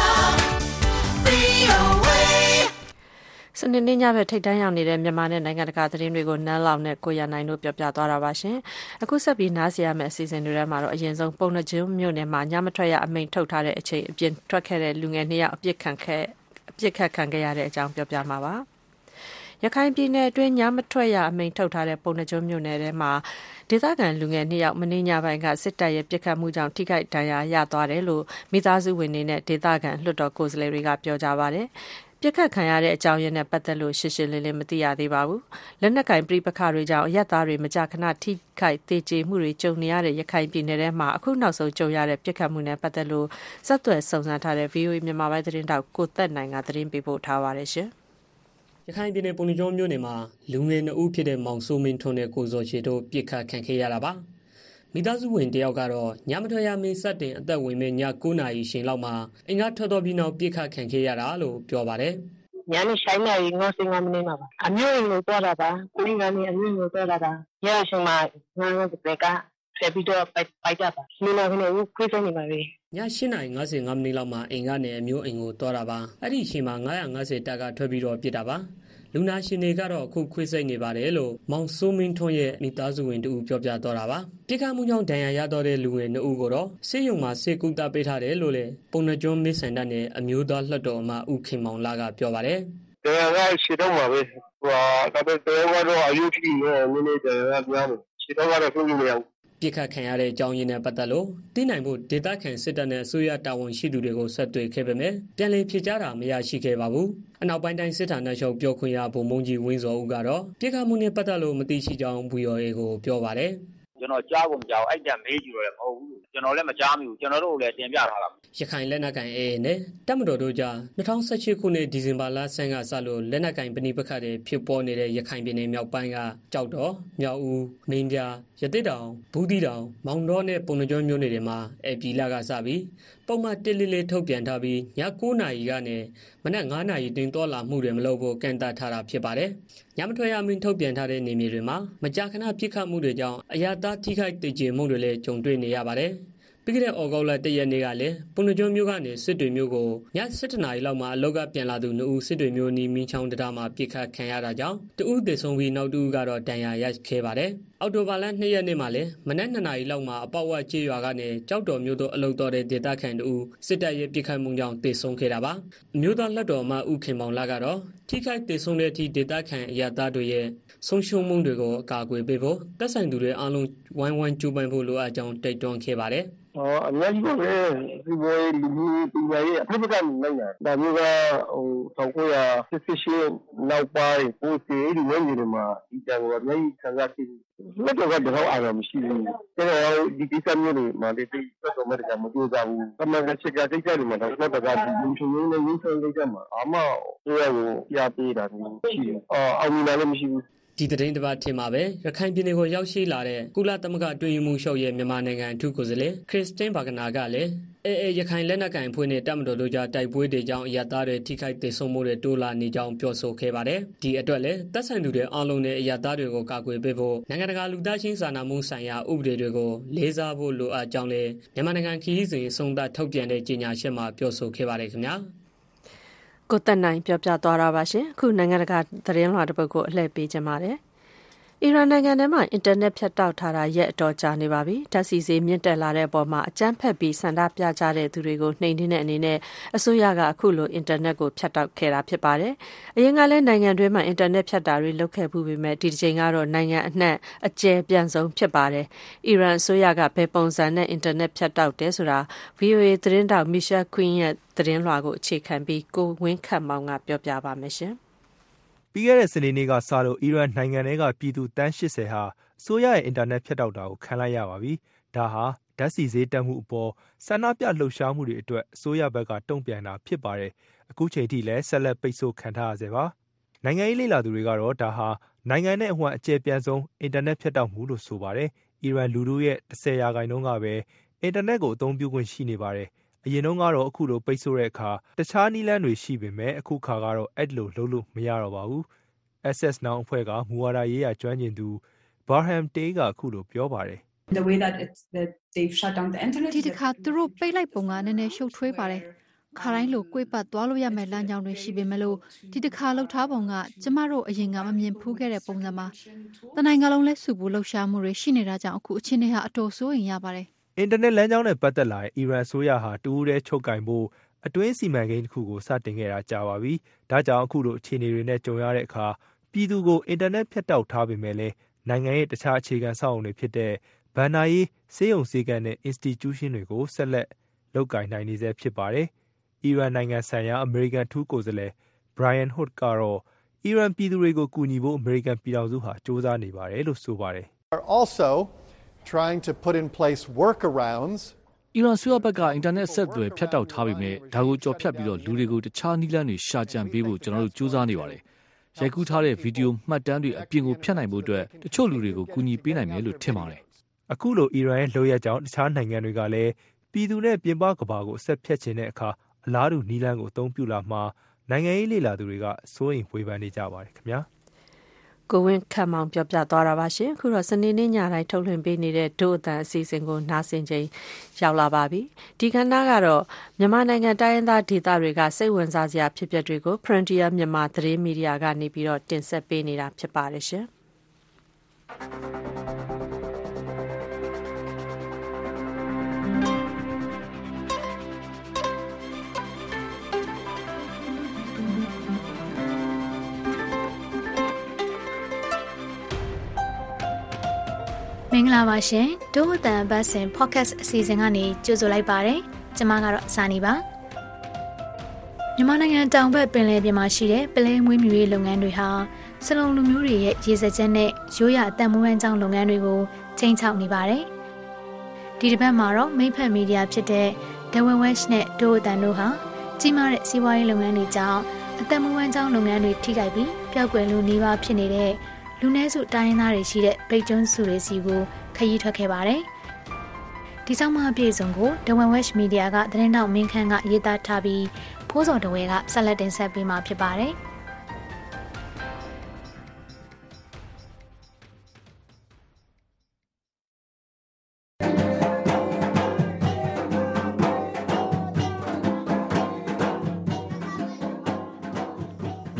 VOA. စနေနေ့ညဘက်ထိပ်တန်းရောက်နေတဲ့မြန်မာနဲ့နိုင်ငံတကာသတင်းတွေကိုနန်းလောင်နဲ့ကိုရနိုင်တို့ပြောပြသွားတာပါရှင်။အခုဆက်ပြီးနားဆင်ရမယ့်အစီအစဉ်တွေထဲမှာတော့အရင်ဆုံးပုံနှကျွန်းမြို့နယ်မှာညမထွက်ရအမိန့်ထုတ်ထားတဲ့အချိန်အပြင်ထွက်ခဲ့တဲ့လူငယ်2ယောက်အပြစ်ခတ်ခံခဲ့ရတဲ့အကြောင်းပြောပြမှာပါ။ရခိုင်ပြည်နယ်အတွင်းညမထွက်ရအမိန့်ထုတ်ထားတဲ့ပုံနှကျွန်းမြို့နယ်ထဲမှာဒေသခံလူငယ်2ယောက်မင်းညပိုင်းကစစ်တပ်ရဲ့ပြစ်ခတ်မှုကြောင့်ထိခိုက်ဒဏ်ရာရသွားတယ်လို့မိသားစုဝင်တွေနဲ့ဒေသခံလွှတ်တော်ကိုယ်စားလှယ်တွေကပြောကြပါတယ်။ပြစ်ခတ်ခံရတဲ့အကြောင်းရင်းနဲ့ပတ်သက်လို့ရှင်းရှင်းလင်းလင်းမသိရသေးပါဘူး။လက်နက်ကင်ပြိပခတွေကြောင့်အရက်သားတွေမကြာခဏထိခိုက်သေကျေမှုတွေကြုံနေရတဲ့ရခိုင်ပြည်နယ်ထဲမှာအခုနောက်ဆုံးကြုံရတဲ့ပြစ်ခတ်မှုနဲ့ပတ်သက်လို့ဆက်သွယ်စုံစမ်းထားတဲ့ VOA မြန်မာပိုင်းသတင်းတောက်ကိုသက်နိုင်ကသတင်းပေးပို့ထားပါတယ်ရှင်။ရခိုင်ပြည်နယ်ပုံနှကျွန်းမြို့နယ်မှာလူငယ်2ဦးဖြစ်တဲ့မောင်စိုးမင်းထွန်းနဲ့ကိုဇော်ချေတို့ပြစ်ခတ်ခံခဲ့ရတာပါမိသားစုဝင်တယောက်ကတော့ညမထွက်ရမင်းစတင်အသက်ဝင်မဲ့ည9နာရီရှင်လောက်မှာအိမ်ကထွက်တော့ပြီးနောက်ပြစ်ခတ်ခံခဲ့ရတာလို့ပြောပါတယ်ညနေ6နာရီ55မိနစ်မှာပါအမျိုးအိမ်ကိုသွားတာပါကိုရင်းကနေအမျိုးကိုသွားတာပါညအချိန်မှာငါတို့ကဆက်ပြီးတော့ပိုက်တာပါလူနာကနေခွေးဆုံးနေပါပြီည8နာရီ55မိနစ်လောက်မှာအိမ်ကနေအမျိုးအိမ်ကိုသွားတာပါအဲ့ဒီအချိန်မှာ950တက်ကထွက်ပြီးတော့ပြစ်တာပါလူနာရှင်တွေကတော့အခုခွေးစိတ်နေပါတယ်လို့မောင်စိုးမင်းထွန်းရဲ့မိသားစုဝင်တူပြောပြတော့တာပါပြစ်ခတ်မှုကြောင့်ဒဏ်ရာရတော့တဲ့လူငယ်2ဦးကိုတော့ဆေးရုံမှာဆေးကုသပေးထားတယ်လို့လည်းပုံနှကျွန်းမစ်ဆန်တပ်နဲ့အမျိုးသားလွှတ်တော်အမဦးခင်မောင်လာကပြောပါတယ်တရားကရှိတော့မှာပဲဟိုတော့တရားကတော့အယူကြီးနဲ့နည်းနည်းတရားကပြောင်းရှိတော့ကတော့ဆုံးနေရအောင်ပြစ်ခတ်ခံရတဲ့အကြောင်းရင်းနဲ့ပတ်သက်လို့တင်းနိုင်ဖို့ဒေသခံစစ်တပ်နဲ့အစိုးရတာဝန်ရှိသူတွေကိုဆက်သွယ်ခဲ့ပေမဲ့ပြန်လည်ဖြေကြားတာမရရှိခဲ့ပါဘူး။အနောက်ပိုင်းတိုင်းစစ်ဌာနချုပ်ပြောခွင့်ရဗိုလ်မှူးကြီးဝင်းစောဦးကတော့ပြစ်ခတ်မှုနဲ့ပတ်သက်လို့မသိရှိကြောင်း VOA ကိုပြောပါတယ်။ကျွန်တော်ကြားကုန်ကြောက်အဲ့တမေးကြည့်တော့လည်းမဟုတ်ဘူးကျွန်တော်လည်းမကြားမိဘူးကျွန်တော်တို့လည်းတင်ပြထားတာရခိုင်လက်နက်ကိုင် AA နဲ့တပ်မတော်တို့ကြား2018ခုနှစ်ဒီဇင်ဘာလဆန်းကစလို့လက်နက်ကိုင်ပဏိပခတ်တွေဖြစ်ပေါ်နေတဲ့ရခိုင်ပြည်နယ်မြောက်ပိုင်းကကြောက်တော်မြောက်ဦးမင်းပြရသေ့တောင်ဘူးသီးတောင်မောင်တောနဲ့ပုံနှကျွန်းမြို့နယ်တွေမှာပြည်လကစပြီးပုံမှန်144ထုတ်ပြန်ထားပြီးည9နာရီကနေမနက်9နာရီတွင်တော်လာမှုတွေမလုပ်ဖို့ကန့်သတ်ထားတာဖြစ်ပါတယ်ညမထွက်ရမင်းထုတ်ပြန်ထားတဲ့နေမြေတွေမှာမကြာခဏပြစ်ခတ်မှုတွေကြောင့်အရာသားထိခိုက်ဒေကျေမှုတွေလည်းကြုံတွေ့နေရပါတယ်ပြီးခဲ့တဲ့ဩဂုတ်လ1ရက်နေ့ကလည်းပုဏ္ဏားကျွန်းမြို့ကနေစစ်တွေမြို့ကိုည7:00 နာရီလောက်မှာအလောက်ကပြန်လာသူ2ဦးစစ်တွေမြို့နီးမင်းချောင်းတရားမှာပြစ်ခတ်ခံရတာကြောင့်တဦးသေဆုံးပြီးနောက်တဦးကတော့ဒဏ်ရာရခဲ့ပါတယ်။အောက်တိုဘာလ2ရက်နေ့မှာလည်းမနက်2နာရီလောက်မှာအပေါက်ဝကျေးရွာကနေကြောက်တော်မြို့သို့အလုတော်တဲ့ဒေသခံ2ဦးစစ်တပ်ရဲ့ပြစ်ခတ်မှုကြောင့်သေဆုံးခဲ့တာပါ။မြို့သားလက်တော်အမဦးခင်မောင်လာကတော့ထိခိုက်သေဆုံးတဲ့အထိဒေသခံအရသားတွေရဲ့ဆုံးရှုံးမှုတွေကိုအကာအကွယ်ပေးဖို့တပ်ဆိုင်သူတွေအားလုံးဝိုင်းဝန်းကြိုးပမ်းဖို့လိုအပ်ကြောင်းတိုက်တွန်းခဲ့ပါတယ်။အများကြီးပါပဲဒီဘယ်လူမျိုးပညာရေးအထက်ဘက်ကနိုင်တာဒါမျိုးက1988နောက်ပိုင်းပို့စီဒီဝင်းကြီးတွေမှာဒီတန်ကိုအများကြီးခံစားပြီးလက်တော်ကတော့အားရမရှိဘူးကျွန်တော်ဒီကိစ္စမျိုးတွေမှာတိတ်ဆက်တော်မဲ့ကမကြိုးစားဘူးအမှန်ကချက်ကတိတ်ကြတယ်မှာတော့လက်တော်ကဒီလူချင်းနဲ့ရင်းဆောင်ကိစ္စမှာအမတို့ရောပြပေးတာရှိတယ်အောင်မြင်လည်းမရှိဘူးဒီသတင်းတစ်ပတ်ထင်မှာပဲရခိုင်ပြည်နယ်ကိုရောက်ရှိလာတဲ့ကုလသမဂ္ဂတွင်မှုရှုပ်ရဲ့မြန်မာနိုင်ငံအထူးကိုယ်စားလှယ်ခရစ်စတင်ဘာဂနာကလည်းရခိုင်လက်နက်ကိုင်အဖွဲ့နဲ့တပ်မတော်တို့ကြားတိုက်ပွဲတွေကြောင့်အရသားတွေထိခိုက်ဒေဆုံးမှုတွေတိုးလာနေကြောင်းပြောဆိုခဲ့ပါတယ်။ဒီအတွက်လည်းတပ်ဆိုင်သူတွေအားလုံးနဲ့အရသားတွေကိုကာကွယ်ပေးဖို့နိုင်ငံတကာလူသားချင်းစာနာမှုဆိုင်ရာဥပဒေတွေကိုလေးစားဖို့လိုအပ်ကြောင်းလည်းမြန်မာနိုင်ငံခရီးစဉ်အဆုံးသတ်ထုတ်ပြန်တဲ့ကြေညာချက်မှာပြောဆိုခဲ့ပါတယ်ခင်ဗျာ။ကိုတက်နိုင်ပြောပြသွားတာပါရှင်အခုနိုင်ငံတကာသတင်းလွှာတစ်ပုဒ်ကိုအလှည့်ပေးကြပါတယ်အီရန်နိုင်ငံထဲမှာအင်တာနက်ဖြတ်တောက်ထားတာရက်အတော်ကြာနေပါပြီဓာတ်ဆီဈေးမြင့်တက်လာတဲ့အပေါ်မှာအကြမ်းဖက်ပြီးဆန္ဒပြကြတဲ့သူတွေကိုနှိမ်နင်းတဲ့အနေနဲ့အစိုးရကအခုလိုအင်တာနက်ကိုဖြတ်တောက်ခဲ့တာဖြစ်ပါတယ်အရင်ကလည်းနိုင်ငံတွင်းမှာအင်တာနက်ဖြတ်တာတွေလုပ်ခဲ့မှုပေမဲ့ဒီတစ်ချိန်ကတော့နိုင်ငံအနှံ့အကျယ်ပြန့်ဆုံးဖြစ်ပါတယ်အီရန်အစိုးရကဘယ်ပုံစံနဲ့အင်တာနက်ဖြတ်တောက်တယ်ဆိုတာ VOA သတင်းတောက် Michelle Quinn ရဲ့သတင်းလွှာကိုအခြေခံပြီးကိုဝင်းခတ်မောင်ကပြောပြပါမယ်ရှင်ပြီးခဲ့တဲ့စနေနေ့ကစလို့အီရန်နိုင်ငံထဲကပြည်သူတန်း80ဟာအစိုးရရဲ့အင်တာနက်ဖြတ်တောက်တာကိုခံလိုက်ရပါပြီ။ဒါဟာဓာတ်ဆီဈေးတက်မှုအပေါ်ဆန္ဒပြလှုပ်ရှားမှုတွေအတွက်အစိုးရဘက်ကတုံ့ပြန်တာဖြစ်ပါတယ်။အခုချိန်ထိလည်းဆက်လက်ပိတ်ဆို့ခံထားရဆဲပါ။နိုင်ငံရေးလေ့လာသူတွေကတော့ဒါဟာနိုင်ငံနဲ့အဝှမ်းအကျယ်ပြန့်ဆုံးအင်တာနက်ဖြတ်တောက်မှုလို့ဆိုပါတယ်။အီရန်လူထုရဲ့10%ကပဲအင်တာနက်ကိုအသုံးပြုခွင့်ရှိနေပါတယ်။အရင်တုန်းကတော့အခုလိုပိတ်ဆို့တဲ့အခါတခြားနည်းလမ်းတွေရှိပေမဲ့အခုခါကတော့အဲ့လိုလုပ်လို့မရတော့ပါဘူး။ SS Now အဖွဲ့ကမူဝါဒရေးရာကျွမ်းကျင်သူ Barham Tay ကအခုလိုပြောပါတယ်ဒီတစ်ခါသူတို့ပိတ်လိုက်ပုံကနည်းနည်းရှုပ်ထွေးပါတယ်ခါတိုင်းလိုကိုယ်ပတ်သွားလို့ရမယ့်လမ်းကြောင်းတွေရှိပေမဲ့လို့ဒီတစ်ခါလှုပ်ထားပုံကကျမတို့အရင်ကမမြင်ဖူးခဲ့တဲ့ပုံစံပါတနိုင်ငံလုံးလဲစုဘူးလှုပ်ရှားမှုတွေရှိနေတာကြောင့်အခုအခြေအနေဟာအတော်ဆိုးရင်ရပါတယ်အင်တာနက်လမ်းကြောင်းနဲ့ပတ်သက်လာရင်အီရန်အစိုးရဟာတူးတဲ့ချုပ်ကင်ဖို့အတွင်းစီမံကိန်းတစ်ခုကိုစတင်ခဲ့တာကြာပါပြီဒါကြောင့်အခုလိုအခြေအနေတွေနဲ့ကြုံရတဲ့အခါပြည်သူကိုအင်တာနက်ဖြတ်တောက်ထားပေမဲ့လည်းနိုင်ငံရဲ့တခြားအခြေခံစောင့်အုံတွေဖြစ်တဲ့ဘဏ္ဍာရေးစေယုံစည်းကမ်းနဲ့ institution တွေကိုဆက်လက်လုပ်ကိုင်နိုင်နေဆဲဖြစ်ပါတယ်။အီရန်နိုင်ငံဆိုင်ရာအမေရိကန်ထူးကိုယ်စားလှယ် Brian Hood ကတော့အီရန်ပြည်သူတွေကိုကူညီဖို့အမေရိကန်ပြည်ထောင်စုဟာစ조사နေပါတယ်လို့ဆိုပါတယ်။ Also trying to put in place workarounds အီရန်ဆိုရဘက်ကအင်တာနက်ဆက်သွယ်ဖြတ်တောက်ထားပေမဲ့ဒါကိုကြော်ဖြတ်ပြီးတော့လူတွေကိုတခြားနည်းလမ်းတွေရှာကြံပေးဖို့ကျွန်တော်တို့စ조사နေပါတယ်။ရိုက်ကူးထားတဲ့ဗီဒီယိုမှတ်တမ်းတွေအပြင်ကိုဖြတ်နိုင်ဖို့အတွက်တချို့လူတွေကိုကူညီပေးနိုင်မယ်လို့ထင်ပါတယ်။အခုလိုအီရန်ရဲ့လုပ်ရက်ကြောင့်တခြားနိုင်ငံတွေကလည်းပြည်သူနဲ့ပြင်ပကမ္ဘာကိုအဆက်ဖြတ်ခြင်းတဲ့အခါအလားတူနည်းလမ်းကိုအသုံးပြုလာမှာနိုင်ငံရေးလေ့လာသူတွေကစိုးရိမ်ဝေဖန်နေကြပါတယ်ခင်ဗျာ။ကိုဝင်းခတ်မောင်ပြောပြသွားတာပါရှင်အခုတော့စနေနေ့ညတိုင်းထုတ်လွှင့်ပေးနေတဲ့ဒို့အတန်အစီအစဉ်ကိုနားဆင်ချိန်ရောက်လာပါပြီဒီကဏ္ဍကတော့မြန်မာနိုင်ငံတိုင်းရင်းသားဒေသတွေကစိတ်ဝင်စားစရာဖြစ်ပျက်တွေကို Frontier မြန်မာသတင်းမီဒီယာကနေပြီးတော့တင်ဆက်ပေးနေတာဖြစ်ပါတယ်ရှင်မင်္ဂလာပါရှင်ဒို့အတန်ဘတ်စင် podcast အစီအစဉ်ကနေကြိုဆိုလိုက်ပါတယ်ကျွန်မကတော့စာနီပါမြန်မာနိုင်ငံတောင်ဘက်ပင်လယ်ပြင်မှာရှိတဲ့ပလဲမွေးမြူရေးလုပ်ငန်းတွေဟာစလုံလူမျိုးတွေရဲ့ရေစက်ချက်နဲ့ရိုးရာအသက်မွေးဝမ်းကြောင်းလုပ်ငန်းတွေကိုချိန်ချောက်နေပါတယ်ဒီတစ်ပတ်မှာတော့မိတ်ဖက်မီဒီယာဖြစ်တဲ့ The West နဲ့ဒို့အတန်တို့ဟာကြီးမားတဲ့စီးပွားရေးလုပ်ငန်းတွေကြောင့်အသက်မွေးဝမ်းကြောင်းလုပ်ငန်းတွေထိခိုက်ပြီးပျောက်ကွယ်လို့နှီးပါဖြစ်နေတဲ့လူနည်းစုတိုင်းရင်းသားတွေရှိတဲ့ဗိတ်ကျွန်းစုတွေစီကိုခရီးထွက်ခဲ့ပါတယ်။ဒီဆောင်မအပြည့်စုံကို The West Media ကသတင်းတောက်မင်းခန့်ကရေးသားထားပြီးဖိုးစော်တဝဲကဆက်လက်တင်ဆက်ပေးမှာဖြစ်ပါတယ်။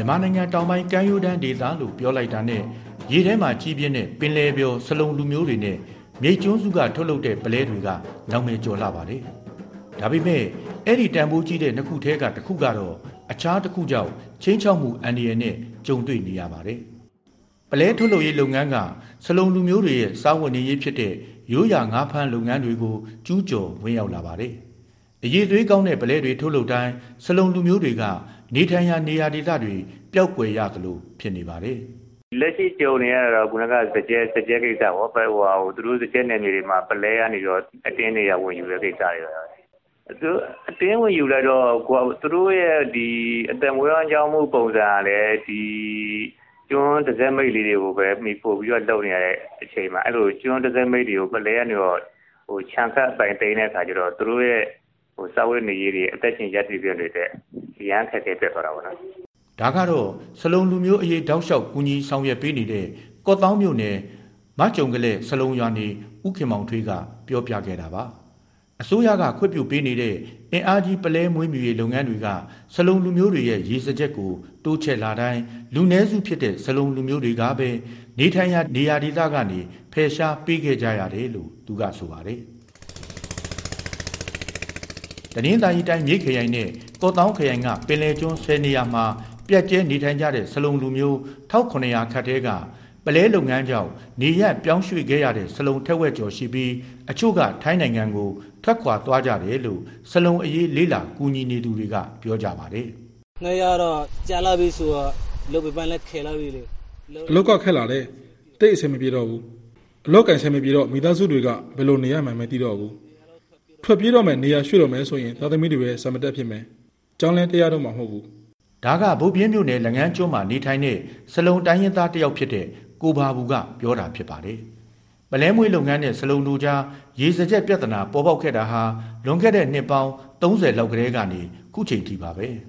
မြန်မာနိုင်ငံတောင်ပိုင်းကမ်းရိုးတန်းဒေသလို့ပြောလိုက်တာနဲ့ရေထဲမှာကြီးပြင်းတဲ့ပင်လယ်ပြောစလုံလူမျိုးတွေနဲ့မြိတ်ကျွန်းစုကထုတ်လုပ်တဲ့ပလဲတွေကနောင်မယ်ကျော်လာပါတယ်။ဒါပေမဲ့အဲ့ဒီတန်ဖိုးကြီးတဲ့နှစ်ခုထဲကတစ်ခုကတော့အခြားတစ်ခုကြောင့်ချင်းချောက်မှုအန္တရာယ်နဲ့ကြုံတွေ့နေရပါတယ်။ပလဲထုတ်လုပ်ရေးလုပ်ငန်းကစလုံလူမျိုးတွေရဲ့စားဝတ်နေရေးဖြစ်တဲ့ရိုးရာငါးဖမ်းလုပ်ငန်းတွေကိုကျူးကျော်ဝင်ရောက်လာပါတယ်။အရေးသွေးကောင်းတဲ့ပလဲတွေထုတ်လုပ်တိုင်းစလုံလူမျိုးတွေကနေထိုင်ရာနေရာဒေသတွေပျောက်ကွယ်ရသလိုဖြစ်နေပါတယ်။လက်ရှိကြုံနေရတော့ခုနကစကြဲကိစ္စပေါ့ပဲဟိုသူတို့စကြဲနယ်မြေတွေမှာပလဲကနေတော့အတင်းနေရဝင်ယူတဲ့ကိစ္စတွေပဲသူအတင်းဝင်ယူလိုက်တော့သူတို့ရဲ့ဒီအတံမွေးအကြောင်းမှုပုံစံလည်းဒီကျွန်းတစ်စက်မိတ်လေးတွေကိုပဲမိပို့ပြီးတော့လုပ်နေရတဲ့အချိန်မှာအဲ့လိုကျွန်းတစ်စက်မိတ်တွေကိုပလဲကနေတော့ဟိုခြံခတ်ပိုင်သိမ်းတဲ့အခါကျတော့သူတို့ရဲ့ဟိုစာဝတ်နေရေးတွေအသက်ရှင်ရပ်တည်ပြနေတဲ့ရန်ခက်ခဲပြတ်သွားတာပေါ့နော်ဒါကတော့စလုံလူမျိုးအရေးတောက်လျှောက်ကူညီဆောင်ရွက်ပေးနေတဲ့ကော့တောင်းမြို့နယ်မကြုံကလေးစလုံရွာနေဥခင်မောင်ထွေးကပြောပြခဲ့တာပါအစိုးရကခွင့်ပြုပေးနေတဲ့အင်အားကြီးပလဲမွေးမြူရေးလုပ်ငန်းတွေကစလုံလူမျိုးတွေရဲ့ရည်စက်ချက်ကိုတိုးချဲ့လာတိုင်းလူနည်းစုဖြစ်တဲ့စလုံလူမျိုးတွေကပဲနေထိုင်ရာနေရာဒေသကနေဖယ်ရှားပေးခဲ့ကြရတယ်လို့သူကဆိုပါတယ်တနင်္သာရီတိုင်းမြိတ်ခရိုင်နဲ့ကော့တောင်းခရိုင်ကပင်လယ်ကျွန်း10နေရာမှာပြက်ကျဲနေထိုင်ကြတဲ့စလုံလူမျိုး1900ခန့်တဲကပလဲလုပ်ငန်းကြောင့်နေရပြောင်းရွှေ့ခဲ့ရတဲ့စလုံထက်ဝက်ကျော်ရှိပြီးအချို့ကထိုင်းနိုင်ငံကိုထွက်ခွာသွားကြတယ်လို့စလုံအရေးလေးလာကူညီနေသူတွေကပြောကြပါတယ်။နေရတော့ကြာလာပြီဆိုတော့လုပ်ပပန်းလက်ခဲလာပြီလေ။အလောက်ကခက်လာတယ်။တိတ်အဆင်မပြေတော့ဘူး။အလောက်ကင်ဆင်မပြေတော့မိသားစုတွေကဘယ်လိုနေရမှန်းမသိတော့ဘူး။ထွက်ပြေးတော့မယ်နေရရွှေ့တော့မယ်ဆိုရင်သားသမီးတွေပဲစမတက်ဖြစ်မယ်။ကျောင်းလဲတရားတော့မှမဟုတ်ဘူး။ဒါကဗုတ်ပြင်းမြို့နယ်လငန်းကျွန်းမှာနေထိုင်တဲ့စလုံတိုင်းရင်းသားတယောက်ဖြစ်တဲ့ကိုဘာဘူးကပြောတာဖြစ်ပါတယ်။ပလဲမွေးလုပ်ငန်းနဲ့စလုံတို့ကြားရေစကြက်ပြဿနာပေါ်ပေါက်ခဲ့တာဟာလွန်ခဲ့တဲ့နှစ်ပေါင်း30လောက်ကလေးကနေခုချိန်ထိပါပဲ။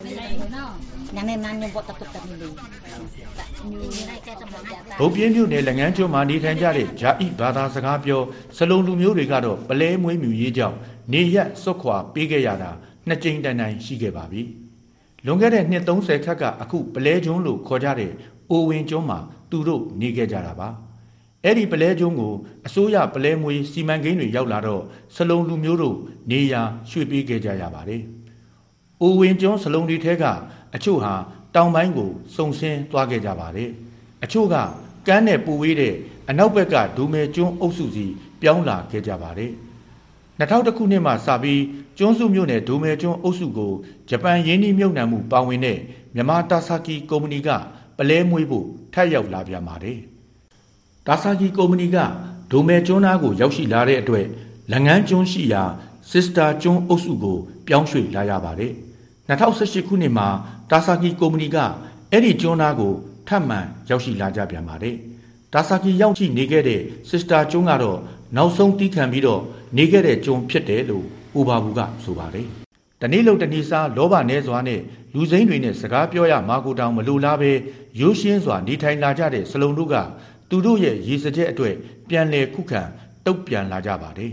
ဗုတ်ပြင်းမြို့နယ်လငန်းကျွန်းမှာနေထိုင်ကြတဲ့ဂျာဣဘာသာစကားပြောစလုံလူမျိုးတွေကတော့ပလဲမွေးမြူရေးကြောင့်နေရက်စွတ်ခွာပေးခဲ့ရတာနှစ်ကြိမ်တိုင်ရှိခဲ့ပါပြီ။လွန်ခဲ့တဲ့နှစ်30ခက်ကအခုပလဲကျွန်းလို့ခေါ်ကြတဲ့အိုဝင်ကျွန်းမှာသူတို့နေခဲ့ကြတာပါအဲ့ဒီပလဲကျွန်းကိုအစိုးရပလဲမွေးစီမံကိန်းတွေရောက်လာတော့စလုံလူမျိုးတို့နေရာရွှေ့ပေးခဲ့ကြရပါတယ်အိုဝင်ကျွန်းစလုံတွေထဲကအချို့ဟာတောင်ပိုင်းကိုစုံဆင်းသွားခဲ့ကြပါတယ်အချို့ကကမ်းနဲ့ပူဝေးတဲ့အနောက်ဘက်ကဒူမဲကျွန်းအုပ်စုစီပြောင်းလာခဲ့ကြပါတယ်2000ခုနှစ်မှစပြီးကျွန်းစုမြို့နယ်ဒူမဲကျွန်းအုပ်စုကိုဂျပန်ရင်းနှီးမြှုပ်နှံမှုပါဝင်တဲ့မြန်မာတာဆာကီကုမ္ပဏီကပလဲမွေးဖို့ထပ်ရောက်လာပြန်ပါတယ်။တာဆာကီကုမ္ပဏီကဒိုမဲကျွန်းသားကိုရောက်ရှိလာတဲ့အတွက်လငန်းကျွန်းရှိရာစစ်စတာကျွန်းအုပ်စုကိုပြောင်းရွှေ့လာရပါတယ်။2018ခုနှစ်မှာတာဆာကီကုမ္ပဏီကအဲ့ဒီကျွန်းသားကိုထပ်မံရောက်ရှိလာကြပြန်ပါတယ်။တာဆာကီရောက်ရှိနေခဲ့တဲ့စစ်စတာကျွန်းကတော့နောက်ဆုံးတီးခံပြီးတော့နေခဲ့တဲ့ကျွန်းဖြစ်တယ်လို့ဥပါဘူးကဆိုပါတယ်။တနေ့လုံးတနေ့စားလောဘနဲစွာနဲ့လူစိမ်းတွေနဲ့စကားပြောရမှာကိုတောင်မလိုလားပဲရိုးရှင်းစွာနေထိုင်လာကြတဲ့စလုံတို့ကသူတို့ရဲ့ရည်စက်ချက်အတွက်ပြန်လည်ခုခံတုတ်ပြန်လာကြပါတယ်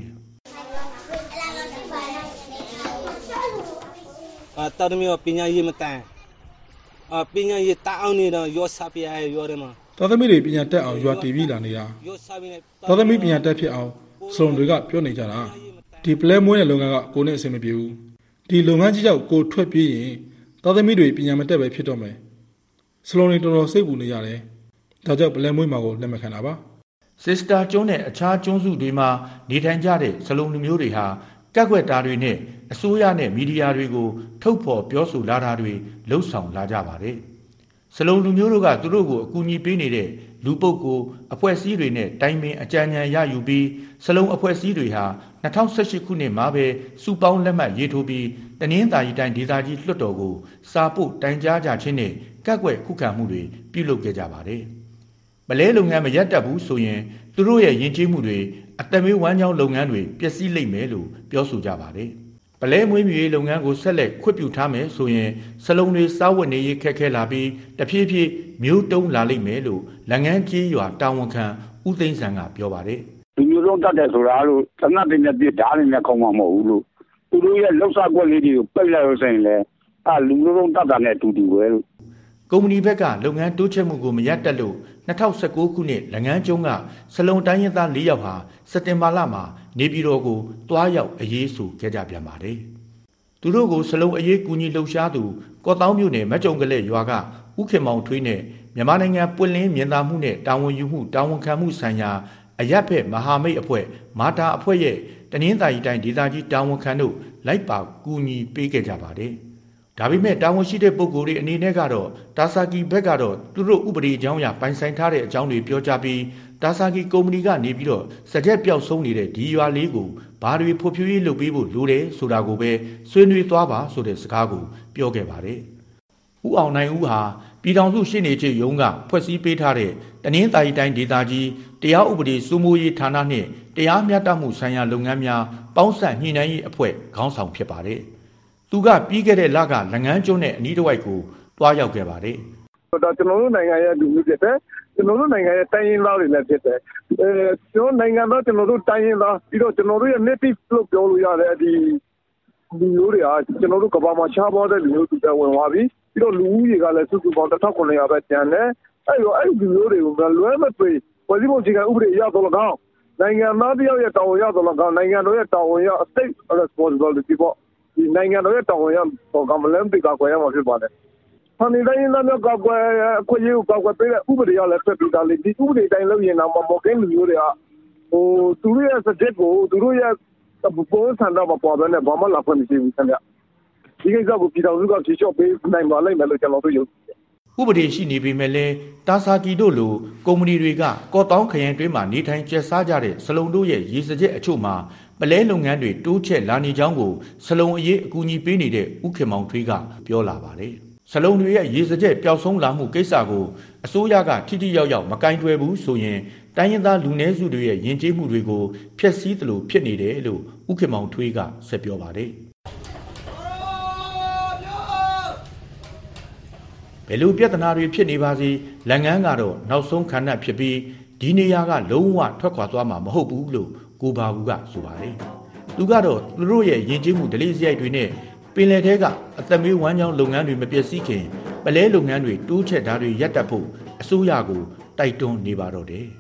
တာသမီးပညာရေးမတန်ပညာရေးတအောင်နေတော့ရောစားပြရရောတယ်မှာတာသမီးတွေပညာတက်အောင်ရွာတည်ပြီးလာနေတာတာသမီးပညာတက်ဖြစ်အောင်စလုံတွေကပြောနေကြတာဒီပလဲမွေးတဲ့လုပ်ငန်းကကိုနဲ့အဆင်မပြေဘူးဒီလုပ်ငန်းကြီးကြောင့်ကိုထွက်ပြေးရင်သားသမီးတွေပညာမတက်ပဲဖြစ်တော့မယ်စလုံတွေတော်တော်စိတ်ပူနေရတယ်ဒါကြောင့်ပလဲမွေးမှာကိုလက်မခံတာပါစစ်စတာကျွန်းနဲ့အခြားကျွန်းစုတွေမှာနေထိုင်ကြတဲ့စလုံလူမျိုးတွေဟာကက်ကွက်တာတွေနဲ့အစိုးရနဲ့မီဒီယာတွေကိုထုတ်ဖော်ပြောဆိုလာတာတွေလှုပ်ဆောင်လာကြပါတယ်စလုံလူမျိုးတို့ကသူတို့ကိုအကူအညီပေးနေတဲ့လူပုဂ္ဂိုလ်အဖွဲ့အစည်းတွေနဲ့တိုင်ပင်အကြံဉာဏ်ရယူပြီးစလုံအဖွဲ့အစည်းတွေဟာ2018ခုနှစ်မှာပဲစုပေါင်းလက်မှတ်ရေးထိုးပြီးတနင်္သာရီတိုင်းဒေသကြီးလွှတ်တော်ကိုစာပို့တိုင်ကြားကြခြင်းနဲ့ကက်ကွက်ခုခံမှုတွေပြုလုပ်ခဲ့ကြပါတယ်။ပလဲလုပ်ငန်းမရပ်တန့်ဘူးဆိုရင်သူတို့ရဲ့ယဉ်ကျေးမှုတွေအသက်မွေးဝမ်းကြောင်းလုပ်ငန်းတွေပျက်စီးလိမ့်မယ်လို့ပြောဆိုကြပါတယ်။ပလဲမွေးမြူရေးလုပ်ငန်းကိုဆက်လက်ခွင့်ပြုထားမယ်ဆိုရင်စလုံတွေစားဝတ်နေရေးခက်ခဲလာပြီးတဖြည်းဖြည်းမျိုးတုံးလာလိမ့်မယ်လို့လငန်းကြီးရွာတာဝန်ခံဦးသိန်းစံကပြောပါတယ်။လူမျိုးလုံးတတ်တယ်ဆိုတာလို့သနတ်တွေနဲ့ပြစ်ဓာတ်တွေနဲ့ခေါင်းမမဟုတ်ဘူးလို့သူတို့ရဲ့လှုပ်ရှားကွက်လေးတွေကိုပိတ်လိုက်လို့ဆိုရင်လည်းလူမျိုးလုံးတတ်တာနဲ့အတူတူပဲလို့ကုမ္ပဏီဘက်ကလုပ်ငန်းတိုးချဲ့မှုကိုမရပ်တန့်လို့2019ခုနှစ်လငန်းကျုံးကစလုံတိုင်းရင်းသား4ယောက်ဟာစက်တင်ဘာလမှာနေပြည်တော်ကိုတွားရောက်အရေးဆိုခဲ့ကြပြန်ပါတယ်။သူတို့ကိုစလုံအရေးကူညီလှုပ်ရှားသူကော့တောင်းမြို့နယ်မကြုံကလေးရွာကဦးခင်မောင်ထွေးနဲ့မြန်မာနိုင်ငံပွင့်လင်းမြင်သာမှုနဲ့တာဝန်ယူမှုတာဝန်ခံမှုဆိုင်ရာအရပ်ဖက်မဟာမိတ်အဖွဲ့မာတာအဖွဲ့ရဲ့တနင်္သာရီတိုင်းဒေသကြီးတာဝန်ခံတို့လိုက်ပါကူညီပေးခဲ့ကြပါတယ်။ဒါပေမဲ့တာဝန်ရှိတဲ့ပုဂ္ဂိုလ်တွေအနေနဲ့ကတော့တာဆာကီဘက်ကတော့သူတို့ဥပဒေအကြောင်းအရာပိုင်ဆိုင်ထားတဲ့အကြောင်းတွေပြောကြပြီးတာဆာကီကုမ္ပဏီကနေပြီးတော့စကြက်ပျောက်ဆုံးနေတဲ့ဒီရွာလေးကိုဘာတွေဖွံ့ဖြိုးရေးလုပ်ပေးဖို့လိုတယ်ဆိုတာကိုပဲဆွေးနွေးသွားပါဆိုတဲ့စကားကိုပြောခဲ့ပါတယ်။ဦးအောင်နိုင်ဦးဟာပြည်ထောင်စုရှေ့နေချုပ်ရုံးကဖွဲ့စည်းပေးထားတဲ့တနင်္သာရီတိုင်းဒေသကြီးတရားဥပဒေစိုးမိုးရေးဌာနနှင့်တရားမျှတမှုဆိုင်ရာလုပ်ငန်းများပေါင်းစပ်ညှိနှိုင်းရေးအဖွဲ့ခေါင်းဆောင်ဖြစ်ပါတယ်။သူကပြီးခဲ့တဲ့လကလငန်းကျွန်းနဲ့အနီးတစ်ဝိုက်ကိုတွားရောက်ခဲ့ပါတယ်။ဒါကျွန်တော်တို့နိုင်ငံရဲ့လူမျိုးဖြစ်တယ်။ကျွန်တော်တို့နိုင်ငံရဲ့တိုင်းရင်းသားတွေလည်းဖြစ်တယ်။ကျွန်တော်နိုင်ငံသားကျွန်တော်တို့တိုင်းရင်းသားပြီးတော့ကျွန်တော်တို့ရဲ့ native လို့ပြောလို့ရတဲ့ဒီလူမျိုးတွေဟာကျွန်တော်တို့ကမ္ဘာမှာခြားပေါ်တဲ့လူမျိုးတွေဝင်သွားပြီ။ပြီးတော့လူဦးရေကလည်းစုစုပေါင်း1900ပဲကျန်တယ်။အဲ့ဒီလူမျိုးတွေကိုလွဲမသွေဖွဲ့စည်းပုံအခြေခံဥပဒေအရတော့၎င်းနိုင်ငံသားတယောက်ရဲ့တာဝန်ရတော့၎င်းနိုင်ငံတော်ရဲ့တာဝန်ရ state responsibility ပေါ့ဒီနိုင်ငံတော်ရဲ့တာဝန်ရတော့ကမ္ဘာလုံးတွေကကွယ်ရမှာဖြစ်ပါတယ်။ဟာနေတိုင်းလည်းတော့ကွယ်အခွင့်အရေးကိုကွယ်ပေးတဲ့ဥပဒေရလည်းဖြစ်ပြီးသားလေဒီဥပဒေတိုင်းလုပ်ရင်တော့မကင်းလူမျိုးတွေကသူတို့ရဲ့ subject ကိုသူတို့ရဲ့ပုံစံတော့မပေါ်ဘဲနဲ့ဘာမှလာဖွင့်မရှိဘူးခင်ဗျ။ဒီကိစ္စကိုပြည်တော်စုကဖြေလျှော့ပေးနိုင်ပါလိမ့်မယ်လို့ကျွန်တော်တို့ယုံကြည်တယ်။ဥပဒေရှိနေပေမဲ့လည်းတာဆာကီတို့လိုကုမ္ပဏီတွေကကော့တောင်းခရိုင်တွင်းမှာနေထိုင်ကျက်စားကြတဲ့စလုံတို့ရဲ့ရေစကြက်အချို့မှာပလဲလုပ်ငန်းတွေတိုးချဲ့လာနေကြောင်းကိုစလုံအရေးအကူအညီပေးနေတဲ့ဦးခင်မောင်ထွေးကပြောလာပါတယ်။စလုံတွေရဲ့ရေစကြက်ပျောက်ဆုံးလာမှုကိစ္စကိုအစိုးရကထိထိရောက်ရောက်မကင်တွယ်ဘူးဆိုရင်တိုင်းရင်းသားလူနည်းစုတွေရဲ့ယဉ်ကျေးမှုတွေကိုဖျက်ဆီးသလိုဖြစ်နေတယ်လို့ဦးခင်မောင်ထွေးကဆက်ပြောပါတယ်။ဘယ်လိုပြဿနာတွေဖြစ်နေပါစေလက်ငန်းကတော့နောက်ဆုံးခန္ဓာဖြစ်ပြီးဒီနေရာကလုံးဝထွက်ခွာသွားမှာမဟုတ်ဘူးလို့ကိုဘာဘူးကဆိုပါတယ်။သူကတော့သူတို့ရဲ့ယဉ်ကျေးမှုဒလေးစရိုက်တွေနဲ့ပင်လယ်ထဲကအသက်မွေးဝမ်းကြောင်းလုပ်ငန်းတွေမပျက်စီးခင်ပလဲလုပ်ငန်းတွေတိုးချဲ့တာတွေရပ်တန့်ဖို့အစိုးရကိုတိုက်တွန်းနေပါတော့တယ်။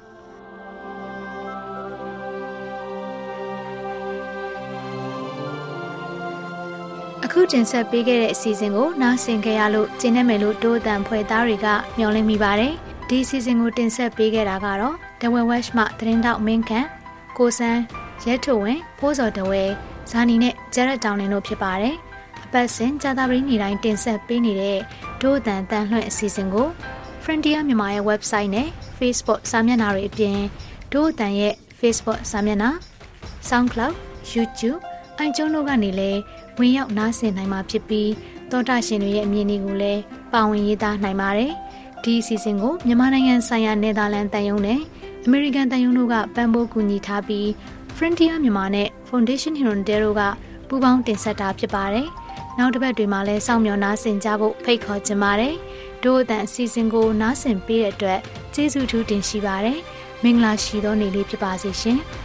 အခုတင်ဆက်ပေးခဲ့တဲ့အစီအစဉ်ကိုနားဆင်ကြရလို့ကျင်းနေမယ်လို့ဒိုးအတန်ဖွဲ့သားတွေကမျှော်လင့်မိပါတယ်။ဒီအစီအစဉ်ကိုတင်ဆက်ပေးခဲ့တာကတော့ဒဝဲဝက်ရှ်မှသတင်းတောက်မင်းခန့်ကိုစန်းရဲထုတ်ဝင်ဖိုးစော်တဝဲဇာနီနဲ့ဂျရက်တောင်လင်းတို့ဖြစ်ပါတယ်။အပတ်စဉ်ကြာသပတေးနေ့တိုင်းတင်ဆက်ပေးနေတဲ့ဒိုးအတန်တန်လွှင့်အစီအစဉ်ကို Frontier မြန်မာရဲ့ website နဲ့ Facebook စာမျက်နှာတွေအပြင်ဒိုးအတန်ရဲ့ Facebook စာမျက်နှာ SoundCloud YouTube အိုင်ကျုံတို့ကနေလည်းဝင်ရောက်နားဆင်နိုင်မှာဖြစ်ပြီးသောတာရှင်တွေရဲ့အမြင်တွေကိုလည်းပါဝင်ရေးသားနိုင်ပါတယ်။ဒီအစီအစဉ်ကိုမြန်မာနိုင်ငံဆိုင်ရာနယ်သာလန်တန်ယုံနဲ့အမေရိကန်တန်ယုံတို့ကပံ့ပိုးကူညီထားပြီး Frontier မြန်မာနဲ့ Foundation Hirondale တို့ကပူးပေါင်းတင်ဆက်တာဖြစ်ပါတယ်။နောက်တစ်ပတ်တွေမှာလည်းစောင့်မျှော်နားဆင်ကြဖို့ဖိတ်ခေါ်ချင်ပါတယ်။ဒို့အတန်အစီအစဉ်ကိုနားဆင်ပေးတဲ့အတွက်ကျေးဇူးထူးတင်ရှိပါတယ်။မင်္ဂလာရှိသောနေ့လေးဖြစ်ပါစေရှင်။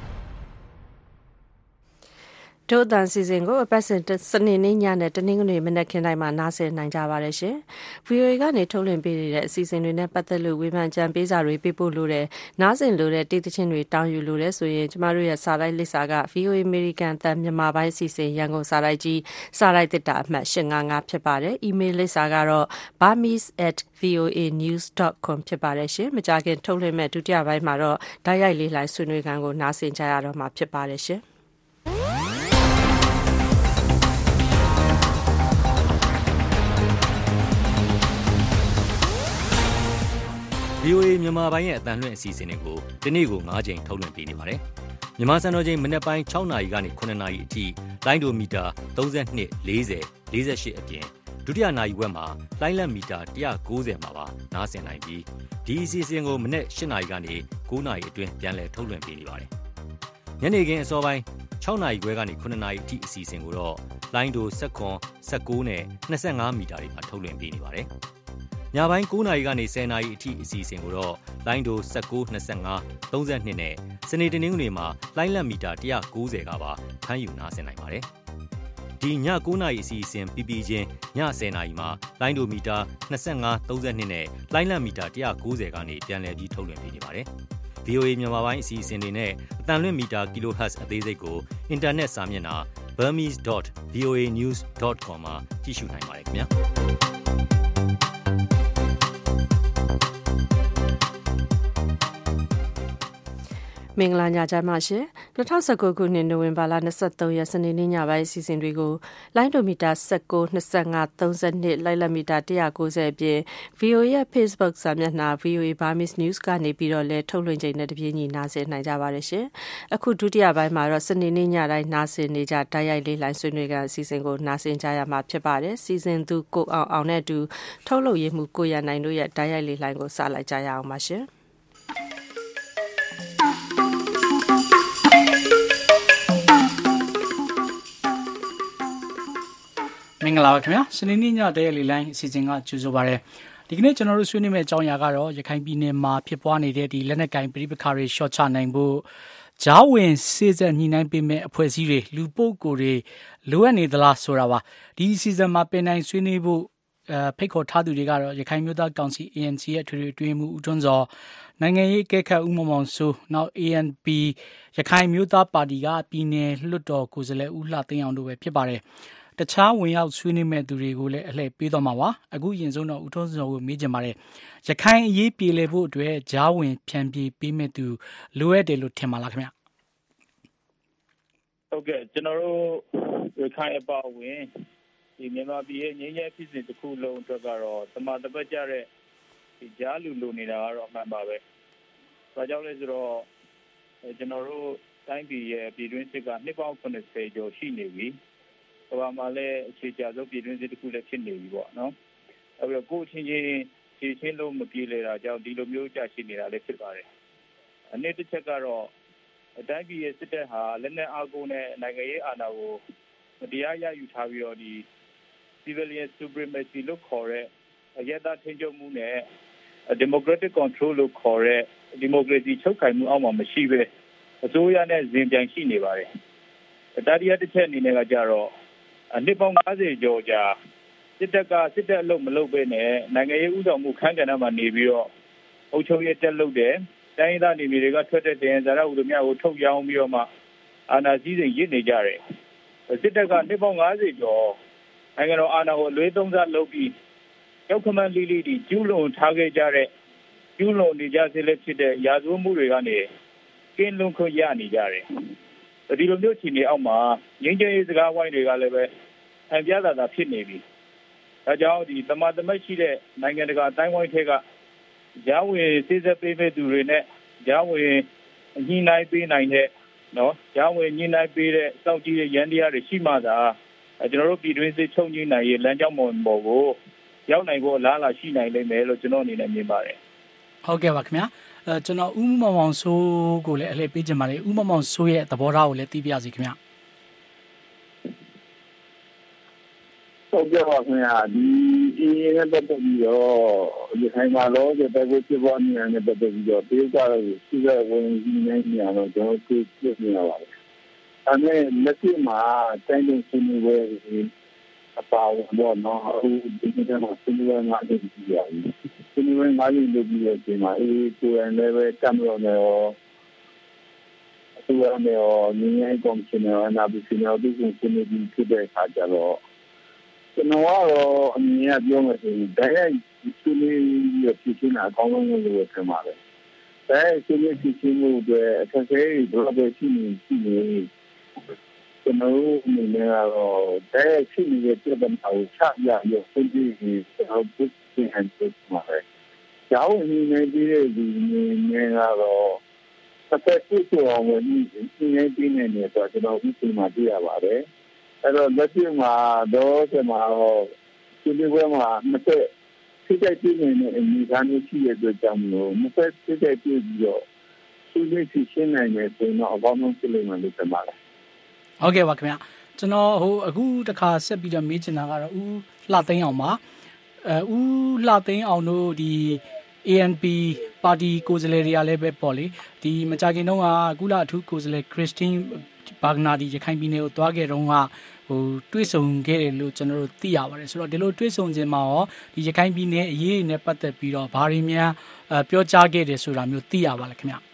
ဒို့အတန်စီစဉ်ကိုအပတ်စဉ်စနေနေ့ညနဲ့တနင်္ဂနွေမနက်ခင်းတိုင်းမှာနားဆင်နိုင်ကြပါတယ်ရှင်။ VOA ကနေထုတ်လွှင့်ပေးနေတဲ့အစီအစဉ်တွေနဲ့ပတ်သက်လို့ဝေဖန်ကြံပေးစာတွေပေးပို့လို့တဲ့နားဆင်လို့တဲ့တေးသချင်းတွေတောင်းယူလို့တဲ့ဆိုရင်ကျမတို့ရဲ့စာလိုက်လိပ်စာက VOA American တန်မြန်မာပိုင်းအစီအစဉ်ရန်ကုန်စာလိုက်ကြီးစာလိုက်တစ်တာအမှတ်855ဖြစ်ပါတယ်။ email လိပ်စာကတော့ burmese@voanews.com ဖြစ်ပါတယ်ရှင်။မကြာခင်ထုတ်လွှင့်မဲ့ဒုတိယပိုင်းမှာတော့ဓာတ်ရိုက်လေးလိုင်းဆွေးနွေးခန်းကိုနားဆင်ကြရတော့မှာဖြစ်ပါတယ်ရှင်။ VOA မြန်မာပိုင်းရဲ့အတန်လွှင့်အစီအစဉ်တွေကိုဒီနေ့ကို9ချိန်ထုတ်လွှင့်ပေးနေပါတယ်။မြန်မာစံတော်ချိန်မနက်ပိုင်း6နာရီကနေ9နာရီအထိလိုင်းဒိုမီတာ32 40 48အပြင်ဒုတိယနာရီဝက်မှာလိုင်းလက်မီတာ190မှာပါနားဆင်နိုင်ပြီးဒီအစီအစဉ်ကိုမနက်8နာရီကနေ9နာရီအတွင်းပြန်လည်ထုတ်လွှင့်ပေးနေပါတယ်။ညနေခင်းအစောပိုင်း6နာရီခွဲကနေ9နာရီအထိအစီအစဉ်ကိုတော့လိုင်းဒို16 19နဲ့25မီတာတွေမှာထုတ်လွှင့်ပေးနေပါတယ်။ညပိုင်း9နာရီကနေ10နာရီအထိအစီအစဉ်ကိုတော့လိုင်းဒို19 25 32နဲ့စနေတနင်္ဂနွေမှာလိုင်းလက်မီတာ190ကပါဖမ်းယူနားဆင်နိုင်ပါတယ်။ဒီည9:00နာရီအစီအစဉ်ပြီးပြီးချင်းည10:00နာရီမှာလိုင်းဒိုမီတာ25 32နဲ့လိုင်းလံမီတာ190ကနေပြန်လည်ပြီးထုတ်လွှင့်ပေးနေပါတယ်။ VOA မြန်မာပိုင်းအစီအစဉ်တွေနဲ့အတန်လွင့်မီတာ kHz အသေးစိတ်ကိုအင်တာနက်စာမျက်နှာ burmese.voanews.com မှာကြည့်ရှုနိုင်ပါတယ်ခင်ဗျာ။မင်္ဂလာညချမ်းပါရှင်2019ခုနှစ်နိုဝင်ဘာလ23ရက်စနေနေ့ညပိုင်းအစီအစဉ်တွေကိုလိုင်းဒိုမီတာ19 25 32လိုက်လက်မီတာ190အပြင် VOA ရဲ့ Facebook စာမျက်နှာ VOA Burmese News ကနေပြီးတော့လည်းထုတ်လွှင့်ချိန်နဲ့တပြေးညီနားဆင်နိုင်ကြပါတယ်ရှင်အခုဒုတိယပိုင်းမှာတော့စနေနေ့ညတိုင်းနားဆင်နေကြတိုက်ရိုက်လေးလိုင်းဆွေးနွေးကအစီအစဉ်ကိုနားဆင်ကြရမှာဖြစ်ပါတယ်စီစဉ်သူကိုအောင်နဲ့အတူထုတ်လုပ်ရေးမှုကိုရနိုင်တို့ရဲ့တိုက်ရိုက်လေးလိုင်းကိုစလိုက်ကြရအောင်ပါရှင်မင်္ဂလာပါခင်ဗျာစနေနေ့ညတရက်လေးလိုင်းအစီအစဉ်ကကြိုဆိုပါရစေဒီကနေ့ကျွန်တော်တို့ဆွေးနွေးမယ့်အကြောင်းအရာကတော့ရခိုင်ပြည်နယ်မှာဖြစ်ပွားနေတဲ့ဒီလက်နက်ကင်ပဋိပက္ခတွေရှော့ချနိုင်ဖို့ဂျားဝင်စေစက်ညှိနှိုင်းပေးမဲ့အဖွဲ့အစည်းတွေလူပုဂ္ဂိုလ်တွေလိုအပ်နေသလားဆိုတာပါဒီအစီအစဉ်မှာပင်နိုင်ဆွေးနွေးဖို့ဖိတ်ခေါ်ထားသူတွေကတော့ရခိုင်မျိုးသားကောင်စီ ANC ရဲ့ထွေထွေအတွင်းမှုဦးထွန်းစောနိုင်ငံရေးကဲခတ်ဦးမောင်မောင်စိုးနောက် ANP ရခိုင်မျိုးသားပါတီကပြည်နယ်လွှတ်တော်ကိုယ်စားလှယ်ဦးလှသိန်းအောင်တို့ပဲဖြစ်ပါတယ်တခြားဝင်ရောက်ဆွေးနွေးမဲ့သူတွေကိုလည်းအလှည့်ပေးသွားမှာပါအခုရင်ဆုံးတော့ဦးထွန်းစောကိုမေးချင်ပါတယ်ရခိုင်အရေးပြေလည်ဖို့အတွက်ဂျားဝင်ဖြန့်ပြေးပေးမဲ့သူလိုအပ်တယ်လို့ထင်ပါလားခင်ဗျဟုတ်ကဲ့ကျွန်တော်တို့ရခိုင်အပါအဝင်ဒီမြန်မာပြည်ရဲ့ငြိမ်းချမ်းဖြစ်စဉ်တစ်ခုလုံးအတွက်ကတော့သမာတပတ်ကြတဲ့ဒီဂျားလူလိုနေတာကတော့အမှန်ပါပဲ။ဒါကြောင့်လဲဆိုတော့ကျွန်တော်တို့တိုင်းပြည်ရဲ့ပြည်တွင်းစစ်ကနှစ်ပေါင်း80ကျော်ရှိနေပြီ။ကမ္ဘာမှာလည်းအခြေချဆုံးပြည်တွင်းစစ်တစ်ခုလည်းဖြစ်နေပြီပေါ့နော်။အဲပြီးတော့ကိုယ်ချင်းချင်းခြေချင်းလုံးမပြေလည်တာကြောင့်ဒီလိုမျိုးကြာရှိနေတာလည်းဖြစ်ပါတယ်။အနည်းတစ်ချက်ကတော့တိုင်းပြည်ရဲ့စစ်တပ်ဟာလက်နက်အားကိုးနဲ့နိုင်ငံရေးအာဏာကိုတရားရယူထားပြီးတော့ဒီ civilian supremacy လို့ခေါ်တဲ့အရပ်သားထိန်းချုပ်မှုနဲ့ democratic control လို့ခေါ်တဲ့ democracy ချုပ်ကိုင်မှုအောက်မှာမရှိပဲအစိုးရနဲ့ဇင်ပြိုင်ရှိနေပါတယ်။တာတရားတစ်ချက်အနေနဲ့ကကြတော့နှစ်ပေါင်း90ကျော်ကြာစစ်တပ်အလုပ်မလုပ်ဘဲနဲ့နိုင်ငံရေးဥဆောင်မှုခန်းကဏ္ဍမှာနေပြီးတော့အုပ်ချုပ်ရေးတက်လုပ်တယ်။တိုင်းဒေသနေတွေကထွက်တဲ့တင်ဇာတ်ဥပဒေများကိုထုတ်ရောင်းပြီးတော့မှအာဏာစည်းစိမ်ရစ်နေကြတယ်။စစ်တပ်ကနှစ်ပေါင်း90ကျော်နိုင်ငံတော်အာဏာကိုလွှဲသုံးစားလုပ်ပြီးရောက်ခမန်းလီလီဒီကျူးလွန်ထားခဲ့ကြတဲ့ကျူးလွန်နေကြစေလက်ဖြစ်တဲ့ရာဇဝတ်မှုတွေကနေကင်းလွန်ခွင့်ရနေကြတယ်။ဒီလိုမျိုးခြေနေအောက်မှာငြိမ်းချမ်းရေးစကားဝိုင်းတွေကလည်းပဲအပြားသာဖြစ်နေပြီ။ဒါကြောင့်ဒီသမာသမတ်ရှိတဲ့နိုင်ငံတကာအတိုင်းဝိုင်းထက်ကဂျားဝင်စေစက်ပေးမဲ့သူတွေနဲ့ဂျားဝင်ညှိနှိုင်းပေးနိုင်တဲ့နော်ဂျားဝင်ညှိနှိုင်းပေးတဲ့စောင့်ကြည့်တဲ့ရန်တရားတွေရှိမှသာကျွန်တော်တို့ပြည်တွင်းစစ်ချုပ်ငြိမ်းနိုင်ရေးလမ်းကြောင်းပေါ်ကိုရောက်နိုင်ဖို့အလားအလာရှိနိုင်လိမ့်မယ်လို့ကျွန်တော်အနေနဲ့မြင်ပါတယ်ဟုတ်ကဲ့ပါခင်ဗျာကျွန်တော်ဦးမောင်မောင်စိုးကိုလည်းအလှည့်ပေးချင်ပါတယ်ဦးမောင်မောင်စိုးရဲ့သဘောထားကိုလည်းသိပြစီခင်ဗျာဟုတ်ကဲ့ပါခင်ဗျာဒီရဲ့ပတ်သက်ပြီးတော့ဒီခိုင်မာလို့တဲ့ဘက်ကိုပြပေါ်နေတယ်ပတ်သက်ပြီးတော့ပြေးကြတော့စီးရဝင်နေနေရတော့ကျွန်တော်တွေ့နေရပါတယ်အဲ့မဲ့လက်ရှိမှာတိုင်းပြည်စီးပွားရေးအပါအဝင်တော့အခုဒီနေ့မှာစီးပွားရေးငါးကြီးကြီးရတယ်စီးပွားရေးငါးကြီးလုပ်ပြီးတော့ဒီမှာကိုယ်တိုင်လည်းပဲတမ်းလို့နေရောအစိုးရနဲ့ရောညီငယ်ကော်မရှင်နဲ့နာပြီးစီနော်ဒီကိုစီးနေပြီးဖြစ်တဲ့အခါကျတော့ကျွန်တော်ကတော့အမြင်ကပြောမယ်ဆိုရင်တိုင်းစီးနေရဖြစ်နေတာအကောင်းဆုံးလို့ထင်ပါတယ်တိုင်းစီးနေဖြစ်မှုတွေအခက်အခဲတွေဘယ်လိုရှိနေကျွန်တော်အနေနဲ့ကတော့တဲ့ရှိနေတဲ့ပြည်ပမှာချရရဆုံးဖြတ်ပြီးတော့ပုတ်တင်ဟန်ဖြစ်မှာပဲ။ကျောင်းအနေနဲ့ဒီဒီနေကတော့တစ်ဖက်စစ်တော်ဝင်ဒီနေပြည်နေနေတော့ကျွန်တော်ဒီမှာတွေ့ရပါတယ်။အဲ့တော့လက်ရှိမှာတော့ကျွန်တော်ဒီလိုပဲမှာမသက်စိတ်ကြိုက်ပြနေတဲ့အမိသားစုရှိရတဲ့ကြောင့်လို့မသက်စိတ်ကြိုက်ပြပြီးတော့သူတို့ရှင်းနိုင်တယ်ဆိုတော့အကောင်းဆုံးဖြစ်လိမ့်မယ်လို့ထင်ပါတယ်ဟုတ်ကဲ့ပါခင်ဗျာကျွန်တော်အခုတစ်ခါဆက်ပြီးတော့မေးချင်တာကတော့ဦးလှသိန်းအောင်ပါဦးလှသိန်းအောင်တို့ဒီ ANP ပါတီကိုယ်စားလှယ်တွေကလည်းပဲပေါ့လေဒီမကြခင်တုန်းကကုလအထူးကိုယ်စားလှယ်ခရစ်စတင်းဘာဂနာဒီရခိုင်ပြည်နယ်ကိုသွားခဲ့တုန်းကတွေးဆုံခဲ့တယ်လို့ကျွန်တော်တို့သိရပါတယ်ဆိုတော့ဒီလိုတွေးဆုံခြင်းမှာရောဒီရခိုင်ပြည်နယ်အရေးနဲ့ပတ်သက်ပြီးတော့ဘာတွေများပြောကြားခဲ့တယ်ဆိုတာမျိုးသိရပါလားခင်ဗျ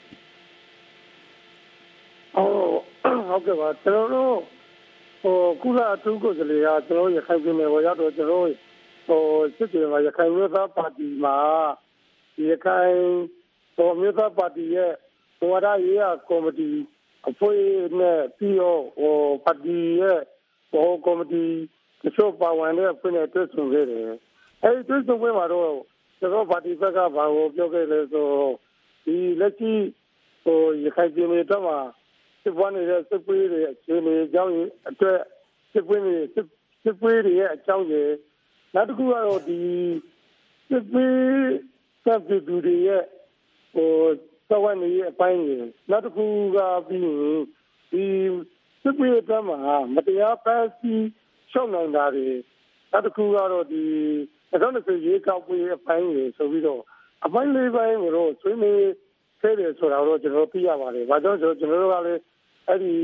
ဟုတ်ကဲ့ပါကျွန်တော်တို့ကုလအထူးကိုယ်စားလှယ်ကကျွန်တော်ရခိုင်ပြည်နယ်ကိုရောက်တော့ကျွန်တော်စစ်တေမှာရခိုင်မျိုးသားပါတီမှာရခိုင်မျိုးသားပါတီရဲ့ဝါဒရေးရာကော်မတီအဖွဲ့နဲ့ပြီးတော့ပါတီရဲ့ကော်မတီတချို့ပါဝင်တဲ့အဖွဲ့နဲ့တွေ့ဆုံခဲ့တယ်အဲဒီတွေ့ဆုံပွဲမှာတော့ကျွန်တော်ပါတီဘက်ကဘာကိုပြောခဲ့လဲဆိုဒီလက်ရှိရခိုင်ပြည်နယ်တော့မှာစစ်ပွဲနေတဲ့စစ်ပွဲတွေအခြေအနေအကြောင်းအတွက်စစ်ပွဲတွေရဲ့အကြောင်းရယ်နောက်တစ်ခုကတော့ဒီစစ်ပွဲတပ်သူတွေရဲ့သဝတ်နေရဲ့အပိုင်းရယ်နောက်တစ်ခုကပြီးဒီစစ်ပွဲတပ်မှာမတရားဖမ်းဆီးရှောင်နိုင်တာတွေနောက်တစ်ခုကတော့ဒီ2020ရေကောက်ပွဲအပိုင်းရယ်ဆိုပြီးတော့အပိုင်းလေးပိုင်းကိုတော့ဆွေးနွေးခဲ့တယ်ဆိုတာတော့ကျွန်တော်သိရပါတယ်။ဘာကြောင့်ဆိုတော့ကျွန်တော်တို့ကလည်းအဲ့ဒီ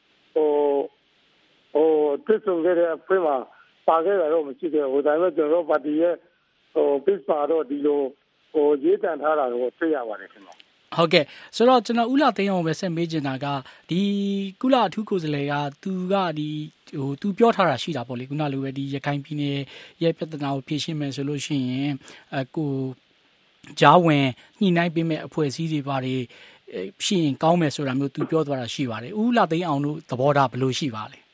တွေ့ဆုံခဲ့တဲ့အဖွဲ့မှာပါခဲ့တာတော့မရှိသေးဘူး။ဒါပေမဲ့ကျွန်တော်တို့ပါတီရဲ့page မှာတော့ဒီလိုရေးတန်ထားတာတော့သိရပါတယ်ခင်ဗျာ။ဟုတ်ကဲ့ဆိုတော့ကျွန်တော်ဦးလာသိန်းအောင်ပဲဆက်မေးချင်တာကဒီကုလအထူးကိုယ်စားလှယ်ကသူပြောထားတာရှိတာပေါ့လေခုနလိုပဲဒီရခိုင်ပြည်နယ်ရဲ့ပြဿနာကိုဖြေရှင်းမယ်ဆိုလို့ရှိရင်ကိုကြားဝင်ညှိနှိုင်းပေးမဲ့အဖွဲ့အစည်းတွေဘာတွေရှိရင်ကောင်းမယ်ဆိုတာမျိုးသူပြောသွားတာရှိပါတယ်ဦးလာသိန်းအောင်တို့သဘောထားဘယ်လိုရှိပါလဲ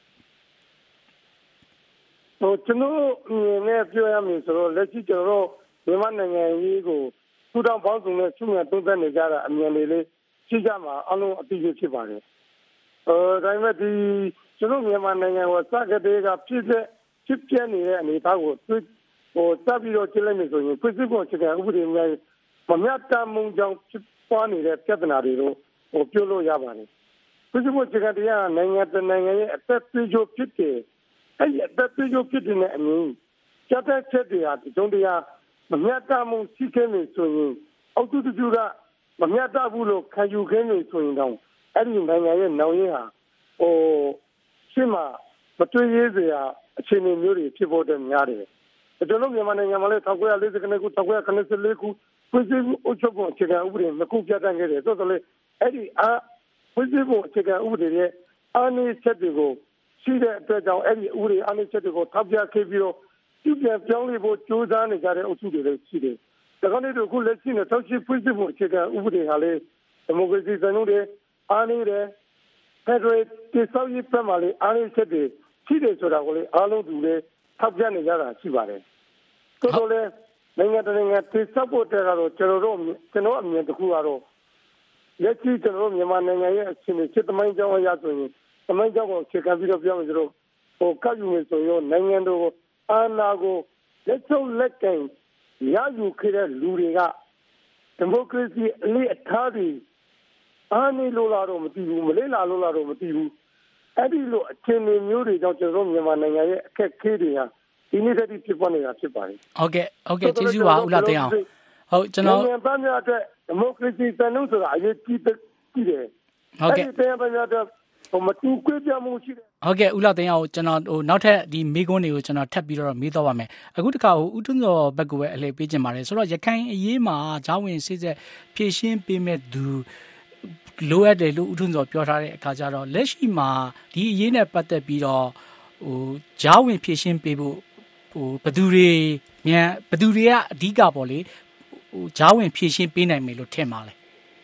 ကျွန်တော်နဲ့ပြောရမယ်ဆိုတော့လက်ရှိကျွန်တော်မြန်မာနိုင်ငံကြီးကိုထူထောင်ပေါင်းစုံနဲ့ချုပ်ရသုံးသပ်နေကြတာအမြင်လေးရှိကြမှာအလုံးအပြည့်ဖြစ်ပါတယ်ဒါပေမဲ့ဒီကျွန်တော်မြန်မာနိုင်ငံကိုစကတဲ့ကဖြစ်ပြနေတဲ့အနေအထားကိုတပ်ပြီးတော့ကြည့်လိုက်မယ်ဆိုရင်ဖွဲ့စည်းပုံအခြေခံဥပဒေများမမျှတမှုကြောင့်ဖြစ်ပွားနေတဲ့ပြဿနာတွေကိုပြောလို့ရပါတယ်ဖွဲ့စည်းပုံအခြေခံတရားနိုင်ငံတကာနိုင်ငံရဲ့အသက်သွေးကြိုးဖြစ်တယ်အဲ့ဒီအသက်သွေးကြိုးဖြစ်တဲ့အမြင်ချက်တဲ့ချက်တွေဟာဒီတုံးတရားမမျှတမှုရှိခဲ့နေဆိုရင်အောက်သူတကျကမမျှတဘူးလို့ခံယူခဲ့နေဆိုရင်တော့အဲ့ဒီနိုင်ငံရဲ့နောင်ရင်းဟာရှင်းမှာမတွေ့ရစရာအခြေအနေမျိုးတွေဖြစ်ပေါ်တဲ့များတယ်ကျွန်တော်မြန်မာနိုင်ငံမှာလည်း1940ခု1994ခုဖွဲ့စည်းအုပ်ချုပ်ပုံအခြေခံဥပဒေနှစ်ခုပြဋ္ဌာန်းခဲ့တယ်ဆိုတော့လေအဲ့ဒီဖွဲ့စည်းပုံအခြေခံဥပဒေရဲ့အားနည်းချက်တွေကိုရှိတဲ့အတွက်ကြောင့်အဲ့ဒီဥပဒေအားနည်းချက်တွေကိုထောက်ပြခဲ့ပြီးတော့ပြုပြင်ပြောင်းလဲဖို့ကြိုးစားနေကြတဲ့အုပ်စုတွေလည်းရှိတယ်။ဒါကြောင့်ဒီခုလက်ရှိနဲ့ထုတ်ရှိဖွဲ့စည်းပုံအခြေခံဥပဒေဟာလေဒီမိုကရေစီစံနှုန်းတွေအားနည်းတယ်ဖက်ဒရယ်တိစောက်ရေးပတ်မှာလေအားနည်းချက်တွေရှိတယ်ဆိုတာကိုလေအားလုံးသူလည်းထောက်ပြနေကြတာရှိပါတယ်။သို့တော်လည်းနိုင်ငံတကာနိုင်ငံတိစောက်ဖို့တဲ့ကတော့ကျွန်တော်အမြင်တစ်ခုကတော့လက်ရှိကျွန်တော်မြန်မာနိုင်ငံရဲ့အခြေအနေစစ်သမိုင်းကြောင်းအရဆိုရင်သမိုင်းကြောင်းကိုအခြေခံပြီးတော့ပြောမယ်ဆိုတော့ကောက်ယူမယ်ဆိုရင်နိုင်ငံတော်အာဏာကိုလက်ချုပ်လက်ကင်ရယူခဲ့တဲ့လူတွေကဒီမိုကရေစီအလေးအထားတွေအားနည်းလို့လာတော့မသိဘူးမလေးလာလို့လာတော့မသိဘူးအဲ့ဒီလိုအခြေအနေမျိုးတွေကြောင့်ကျွန်တော်မြန်မာနိုင်ငံရဲ့အခက်အခဲတွေဟာဒီနေ့တည်းဖြစ်ပေါ်နေတာဖြစ်ပါတယ်ဟုတ်ကဲ့ကျေးဇူးပါဦးလာသိန်းအောင်ဟုတ်ကျွန်တော်မြန်မာပြည်အတွက်ဒီမိုကရေစီစံနှုန်းဆိုတာအရေးကြီးတယ်ဟုတ်ကဲ့အဲ့ဒီတရားပိုင်းအတွက်မတူကွေးပြမှုရှိတယ်ဟုတ်ကဲ့ဦးလာသိန်းအောင်ကျွန်တော်နောက်ထပ်ဒီမေးခွန်းတွေကိုကျွန်တော်ထပ်ပြီးတော့မေးတော့ပါမယ်အခုတခါဦးထွန်းစောဘက်ကပဲအလှည့်ပေးခြင်းပါတယ်ဆိုတော့ရခိုင်အရေးမှာဂျောင်းဝင်စစ်ဆက်ဖြည့်ရှင်းပေးမဲ့သူလိုအပ်တယ်လို့ဦးထွန်းစောပြောထားတဲ့အခါကျတော့လက်ရှိမှာဒီအရေးနဲ့ပတ်သက်ပြီးတော့ဂျောင်းဝင်ဖြည့်ရှင်းပေးဖို့ဘယ်သူတွေကအဓိကပေါ့လေဂျောင်းဝင်ဖြည့်ရှင်းပေးနိုင်မယ်လို့ထင်ပါလဲ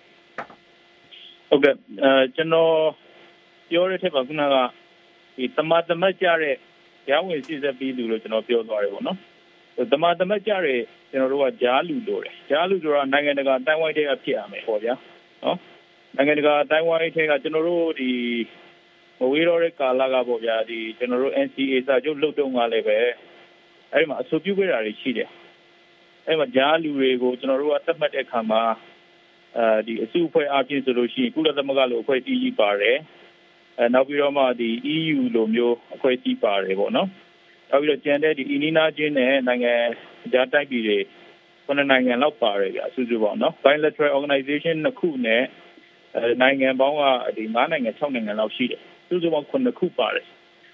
ဟုတ်ကဲ့ကျွန်တော်ပြောရတဲ့ထက်ပါခုနကဒီတမတ်ကြတဲ့ဂျားဝင်စစ်ဆက်ပြီးသူလို့ကျွန်တော်ပြောသွားတယ်ပေါ့နော်တမတ်ကြတဲ့ကျွန်တော်တို့ကဂျားလူလို့တယ်ဂျားလူဆိုတာနိုင်ငံတကာတိုင်းဝိုင်းတွေကဖြစ်ရမယ်ပေါ့ဗျာနော်နိုင်ငံတကာတိုင်းဝိုင်းတွေကကျွန်တော်တို့ဒီမဝေးတော့တဲ့ကာလကပေါ့ဗျာဒီကျွန်တော်တို့ NCA စာချုပ်လုပ်တုန်းကလည်းပဲအဲ့ဒီမှာအဆိုပြုခဲ့တာတွေရှိတယ်အဲ့မှာဂျားလူတွေကိုကျွန်တော်တို့ကသတ်မှတ်တဲ့အခါမှာဒီအစုအဖွဲ့အပြင်ဆိုလို့ရှိရင်ကုလသမဂ္ဂလိုအဖွဲ့အစည်းကြီးပါတယ်နောက်ပြီးတော့မှဒီ EU လိုမျိုးအဖွဲ့အစည်းပါတယ်ပေါ့နော်နောက်ပြီးတော့ကျန်တဲ့ဒီအီနီနာချင်းနဲ့နိုင်ငံဂျားတိုက်ပြည်တွေခုနှစ်နိုင်ငံလောက်ပါတယ်ဗျအစုစုပေါ့နော် bilateral organization နှစ်ခုနဲ့နိုင်ငံပေါင်းကဒီ9နိုင်ငံ6နိုင်ငံလောက်ရှိတယ်စုစုပေါင်း9ခုပါတယ်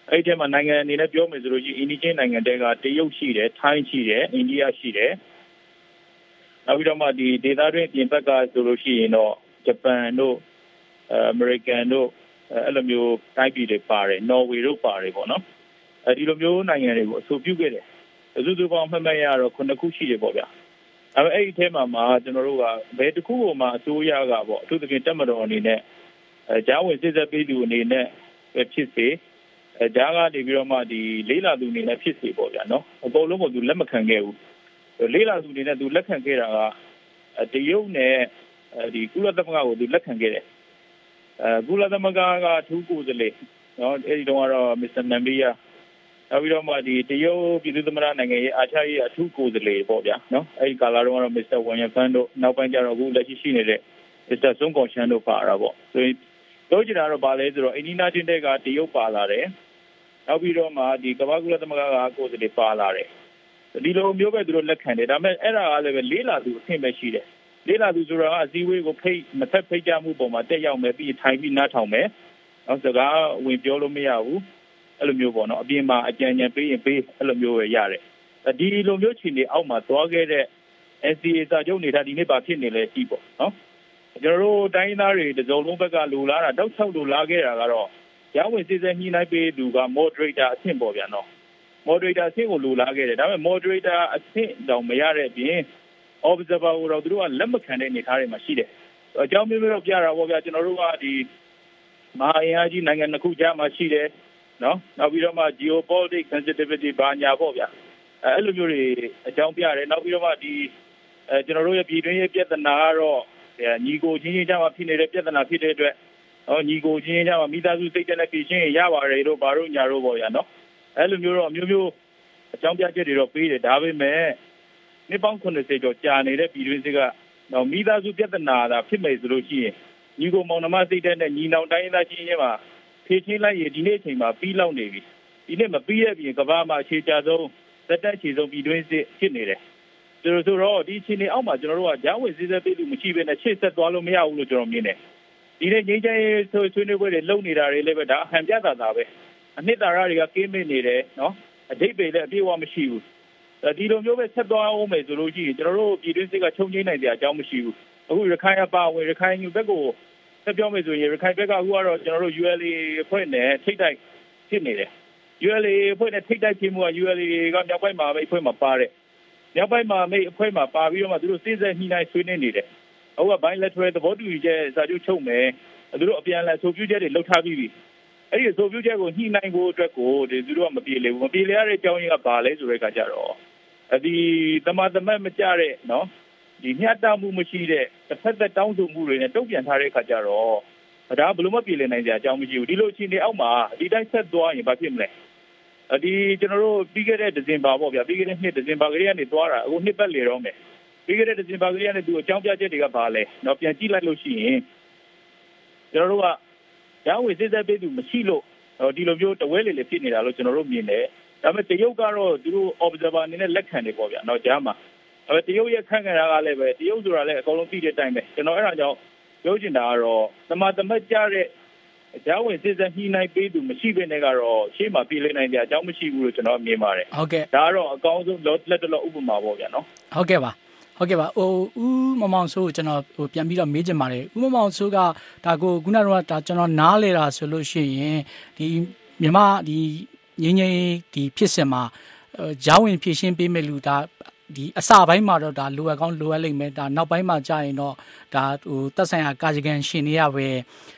အဲ့ဒီမှာနိုင်ငံအနေနဲ့ပြောမယ်ဆိုလို့ရှိရင်အိန္ဒိယနိုင်ငံတဲကတရုတ်ရှိတယ်ထိုင်းရှိတယ်အိန္ဒိယရှိတယ်နောက်ပြီးတော့မှဒီဒေသတွင်းပြင်ဘက်ကဆိုလို့ရှိရင်တော့ဂျပန်တို့အမေရိကန်တို့အဲ့လိုမျိုးတိုင်းပြည်တွေပါတယ်နော်ဝေတို့ပါတယ်ပေါ့နော်ဒီလိုမျိုးနိုင်ငံတွေကိုအဆိုပြုခဲ့တယ်အစုစုပေါင်းမှတ်မှတ်ရတော့9ခုရှိတယ်ပေါ့ဗျာအဲ့ဒီအထဲမှာကျွန်တော်တို့ကဘယ်တစ်ခုကိုမှအစိုးရကပေါ့အထူးသဖြင့်တပ်မတော်အနေနဲ့ကြားဝင်စစ်ဆက်ပေးသူအနေနဲ့ဖြစ်စေကြားကနေပြီးတော့မှဒီလေးလာသူအနေနဲ့ဖြစ်စေပေါ့ဗျာနော်အကုန်လုံးကသူလက်မခံခဲ့ဘူးလေးလာသူအနေနဲ့သူလက်ခံခဲ့တာကတရုတ်နဲ့ဒီကုလသမဂ္ဂကိုသူလက်ခံခဲ့တယ်ကုလသမဂ္ဂကထူးကိုယ်စားလှယ်နော်အဲဒီတော့ကတော့မစ္စတာနမ်ဘီယာနောက်ပြီးတော့မှဒီတရုတ်ပြည်သူ့သမ္မတနိုင်ငံရဲ့အာရှရေးအထူးကိုယ်စားလှယ်ပေါ့ဗျာနော်အဲဒီကာလာတော့ကတော့မစ္စတာဝမ်ယဖန်တို့နောက်ပိုင်းကျတော့အခုလက်ရှိနေတဲ့မစ္စတာဆွန်ကော်ရှန်တို့ပါတာပေါ့ဆိုရင်ပြောချင်တာတော့ဗာလဲဆိုတော့အိန္ဒိယချင်းတဲ့ကတရုတ်ပါလာတယ်နောက်ပြီးတော့မှဒီကမ္ဘာကုလသမဂ္ဂကကိုယ်စားလှယ်ပါလာတယ်ဒီလိုမျိုးပဲသူတို့လက်ခံတယ်ဒါပေမဲ့အဲ့ဒါကလည်းပဲလေးလာသူအထင်ပဲရှိတယ်လေးလာသူဆိုတာကအစည်းအဝေးကိုမဖက်ဖိတ်ကြမှုပုံမှာတက်ရောက်မယ်ပြီးထိုင်ပြီးနားထောင်မယ်နောက်စကားဝင်ပြောလို့မရဘူးအဲ့လိုမျိုးပေါ့နော်အပြင်မှာအကြံဉာဏ်ပေးရင်ပေးအဲ့လိုမျိုးပဲရတယ်ဒီလိုမျိုးခြေနေအောက်မှာသွားခဲ့တဲ့ NCA စာချုပ်နေတာဒီနေ့ပါဖြစ်နေလဲကြည့်ပေါ့နော်ကျွန်တော်တို့တိုင်းသားတွေတစုံလုံးဘက်ကလူလာတာတောက်ချောက်လူလာခဲ့တာကတော့ရဝင်စစ်စစ်ညှိနှိုင်းပေးသူက moderator အဆင့်ပေါ့ဗျာနော် moderator အဆင့်ကိုလူလာခဲ့တယ်ဒါပေမဲ့ moderator အဆင့်တောင်မရတဲ့အပြင် observer ကိုတော့သူတို့ကလက်မခံတဲ့အနေအထားတွေမှာရှိတယ်အကြောင်းမျိုးမျိုးတော့ပြတာပေါ့ဗျာကျွန်တော်တို့ကဒီမဟာအင်အားကြီးနိုင်ငံတစ်ခုကြားမှာရှိတယ်နော်နောက်ပြီးတော့မှ geopolitics sensitivity ဘာညာပေါ့ဗျာအဲ့လိုမျိုးတွေအကြောင်းပြတယ်နောက်ပြီးတော့မှဒီကျွန်တော်တို့ရဲ့ပြည်တွင်းရေးပြဿနာကတော့ညီကိုချင်းချင်းကြားမှာဖြစ်နေတဲ့ပြဿနာဖြစ်တဲ့အတွက်ညီကိုချင်းချင်းကြားမှာမိသားစုစိတ်တက်နဲ့ပြည်ချင်းရပါတယ်တို့ဘာတို့ညာတို့ပေါ့ဗျာနော်အဲ့လိုမျိုးတော့မျိုးမျိုးအကြောင်းပြချက်တွေတော့ပေးတယ်ဒါပေမဲ့နှစ်ပေါင်း90ကျော်ကြာနေတဲ့ပြည်တွင်းစစ်ကတော့မိသားစုပြဿနာသာဖြစ်မယ်ဆိုလို့ရှိရင်ညီကိုမောင်နှမစိတ်တက်နဲ့ညီနောင်တိုင်းသားချင်းချင်းမှာဖြည့်ချင်းလိုက်ရင်ဒီနေ့အချိန်မှာပြီးလောက်နေပြီဒီနေ့မပြီးတဲ့ပြင်ကမ္ဘာမှာအခြေချဆုံးသက်တက်အခြေဆုံးပြည်တွင်းစစ်ဖြစ်နေတယ်ဆိုတော့ဒီအခြေအနေအောက်မှာကျွန်တော်တို့ကကြားဝင်စစ်ဆက်ပေးလို့မရှိဘဲနဲ့ရှေ့ဆက်သွားလို့မရဘူးလို့ကျွန်တော်မြင်တယ်ဒီနေ့ငြိမ်းချမ်းရေးဆွေးနွေးပွဲတွေလုပ်နေတာတွေလည်းပဲဒါအဟံပြတာပဲအနှစ်သာရတွေကကင်းမနေတယ်နော်အဓိပ္ပာယ်လည်းအပြည့်အဝမရှိဘူးဒီလိုမျိုးပဲဆက်သွားအောင်မယ်ဆိုလို့ရှိရင်ကျွန်တော်တို့ပြည်တွင်းစစ်ကချုပ်ငြိမ်းနိုင်တဲ့အကြောင်းမရှိဘူးအခုရခိုင်အပါဝင်ရခိုင်ဘက်ကိုဆက်ပြောမယ်ဆိုရင်ရခိုင်ဘက်ကအခုကတော့ကျွန်တော်တို့ ULA အဖွဲ့နဲ့ထိတ်တိုက်ဖြစ်နေတယ် ULA အဖွဲ့နဲ့ထိတ်တိုက်ဖြစ်မှုက ULA ကမြောက်ပိုင်းမှာပဲအဖွဲ့မှာပါတယ်မြောက်ပိုင်းမှာမိတ်အဖွဲ့မှာပါပြီးတော့မှသူတို့စစ်စစ်ညှိနှိုင်းဆွေးနွေးနေတယ်အခုက bilateral သဘောတူညီချက်စာချုပ်ချုပ်မယ်သူတို့အပြန်အလှန်ဆိုပြုချက်တွေလုပ်ထားပြီးပြီအဲ့ဒီဆိုပြုချက်ကိုညှိနှိုင်းဖို့အတွက်ကိုသူတို့ကမပြေလည်ဘူးမပြေလည်ရတဲ့အကြောင်းရင်းကဘာလဲဆိုတဲ့အခါကျတော့ဒီတမတ်မကြတဲ့နော်ဒီမျှတမှုမရှိတဲ့တစ်ဖက်သက်တောင်းဆိုမှုတွေနဲ့တုံ့ပြန်ထားတဲ့အခါကျတော့ဒါဘယ်လိုမှပြေလည်နိုင်စရာအကြောင်းမရှိဘူးဒီလိုအခြေအနေအောက်မှာဒီတိုင်းဆက်သွားရင်ဘာဖြစ်မလဲဒီကျွန်တော်တို့ပြီးခဲ့တဲ့ဒီဇင်ဘာပေါ့ဗျာပြီးခဲ့တဲ့နှစ်ဒီဇင်ဘာကလေးကနေသွားတာအခုနှစ်ပတ်လေတော့မယ်ပြီးခဲ့တဲ့ဒီဇင်ဘာကလေးကနေသူအကြောင်းပြချက်တွေကဘာလဲတော့ပြန်ကြည့်လိုက်လို့ရှိရင်ကျွန်တော်တို့ကရောင်းဝယ်စစ်သက်ပေးသူမရှိလို့ဒီလိုမျိုးတဝဲလေလေဖြစ်နေတာလို့ကျွန်တော်တို့မြင်တယ်ဒါပေမဲ့တရုတ်ကတော့သူတို့ observer အနေနဲ့လက်ခံတယ်ပေါ့ဗျာတော့ကြားမှာတရုတ်ရဲ့ခန့်ခံတာကလည်းပဲတရုတ်ဆိုတာလည်းအကုန်လုံးသိတဲ့အတိုင်းပဲကျွန်တော်အဲ့ဒါကြောင့်ပြောချင်တာကတော့သမတ်ကြတဲ့အကြောင်းဝင်စစ်ဆက်ညှိနှိုင်းပေးသူမရှိဘဲနဲ့ကတော့ရှေ့မှာပြည်လဲနိုင်တဲ့အကြောင်းမရှိဘူးလို့ကျွန်တော်မြင်ပါတယ်ဟုတ်ကဲ့ဒါကတော့အကောင်းဆုံးလက်တလောဥပမာပေါ့ဗျာနော်ဟုတ်ကဲ့ပါဦးမမောင်ဆိုးကျွန်တော်ပြန်ပြီးတော့မေးချင်ပါတယ်ဦးမမောင်ဆိုးကဒါကိုခုနကတော့ဒါကျွန်တော်နားလေတာဆိုလို့ရှိရင်ဒီမြန်မာဒီငင်းငင်းဒီဖြစ်စဉ်မှာဂျားဝင်ဖြည့်ရှင်းပေးမဲ့လူဒါဒီအစပိုင်းမှာတော့ဒါလိုအပ်ကောင်းလိုအပ်လိမ့်မယ်ဒါနောက်ပိုင်းမှာကြာရင်တော့ဒါသက်ဆိုင်ရာကာယကံရှင်တွေရပဲ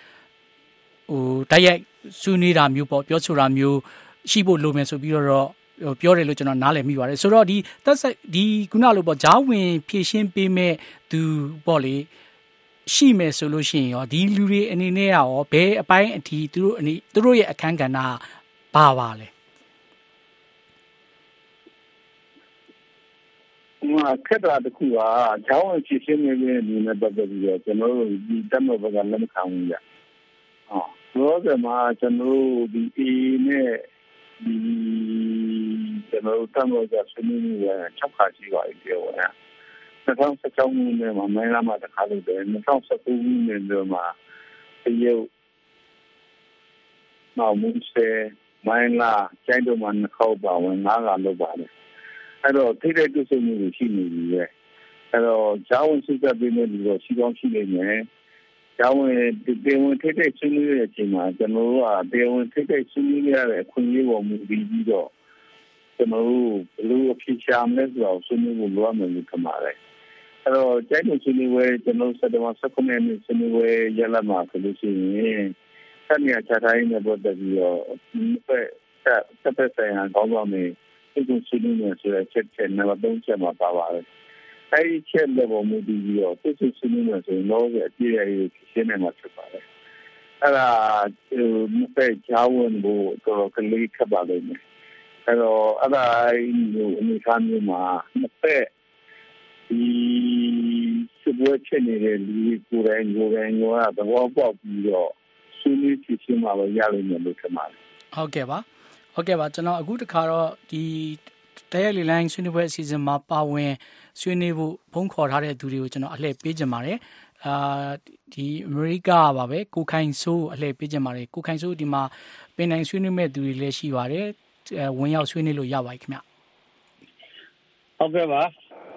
တိုက်ရိုက်ဆွေးနွေးတာမျိုးပေါ့ပြောဆိုတာမျိုးရှိဖို့လိုမယ်ဆိုပြီးတော့ပြောတယ်လို့ကျွန်တော်နားလည်မိပါတယ်ဆိုတော့ဒီခုနလိုပေါ့ဂျားဝင်ဖြည့်ရှင်းပေးမဲ့သူပေါ့လေရှိမယ်ဆိုလို့ရှိရင်ရောဒီလူတွေအနေနဲ့ရောဘယ်အပိုင်းအထိသူတို့ရဲ့အခန်းကဏ္ဍပါလဲခက်တာတခုကဂျားဝင်ဖြည့်ရှင်းနေတဲ့အနေနဲ့ပတ်သက်ပြီးတော့ကျွန်တော်တို့ဒီတက်မဘကလက်မခံဘူးကြလောကမှာကျွန်တော်ဒီအေးနဲ့ဒီကျွန်တော်တမ်းလို့ရဆွေးနွေးနေရချက်ခါရှိပါပြောရ2016ခုနှစ်မှာမိုင်းလာမှာတခါလို့တယ်2019ခုနှစ်မှာတရုတ်နောက်မူဆယ်မိုင်းလာကျိုင်းတို့မှနှစ်ခေါက်ပါဝင်9ကလောက်ပါတယ်အဲ့တော့ထိတဲ့တုဆုံမှုရှိနေပြီပဲအဲ့တော့ဂျာဝန်စစ်တပ်ပြီးနေလို့ရှိကောင်းရှိနေမယ်ဂျာဝန်တေဝန်ထိတဲ့ဆွေးနွေးတဲ့အချိန်မှာကျွန်တော်တို့ကတေဝန်ထိတဲ့ဆွေးနွေးရတဲ့အခွင့်အရေးပေါ်မူတည်ပြီးတော့ကျွန်တော်တို့ဘယ်လိုအဖြစ်ရှာမလဲဆိုတော့ဆွေးနွေးဖို့လိုအပ်မယ်လို့ထင်ပါတယ်အဲ့တော့ကျိုင်းတို့ဆွေးနွေးပွဲကျွန်တော်စက်တင်ဘာ19ရက်နေ့ဆွေးနွေးပွဲရလမှာဆိုလို့ရှိရင်ဆက်မြချထားရင်းနဲ့ပတ်သက်ပြီးတော့ဆက်ဆိုင်ရာကောင်းကောင်းနဲ့ဒီဆွေးနွေးနေဆိုတဲ့ချက်နံပါတ်3ချက်မှာပါပါတယ်အဲဒီချက်လည်းပေါ်မူတည်ပြီးတော့သူဆွေးနွေးနေဆိုရင်တော့အပြည့်အစုံရှင်းနေမှာဖြစ်ပါတယ်အဲ့ဒါဒီဂျာဝန်ကိုတော့ကလေးခပ်ပါလိမ့်မယ်အဲ့တော့အဲ့ဒါမျိုးအမိသားမျိုးမှာနှစ်ဖက်ဒီစစ်ပွဲဖြစ်နေတဲ့လူကိုယ်တိုင်ကသဘောပေါက်ပြီးတော့ဆွေးနွေးဖြစ်ချင်းမှာပဲရလိမ့်မယ်လို့ထင်ပါတယ်ဟုတ်ကဲ့ပါကျွန်တော်အခုတခါတော့ဒီတရားလေလိုင်းဆွေးနွေးပွဲအစီအစဉ်မှာပါဝင်ဆွေးနွေးဖို့ဖုန်းခေါ်ထားတဲ့သူတွေကိုကျွန်တော်အလှည့်ပေးကြပါတယ်ဒီအမေရိကပါပဲကိုခိုင်ဆိုးအလှည့်ပေးကြပါတယ်ကိုခိုင်ဆိုးဒီမှာပင်နိုင်ဆွေးနွေးမဲ့သူတွေလည်းရှိပါတယ်ဝင်ရောက်ဆွေးနွေးလို့ရပါပြီခင်ဗျဟုတ်ကဲ့ပါ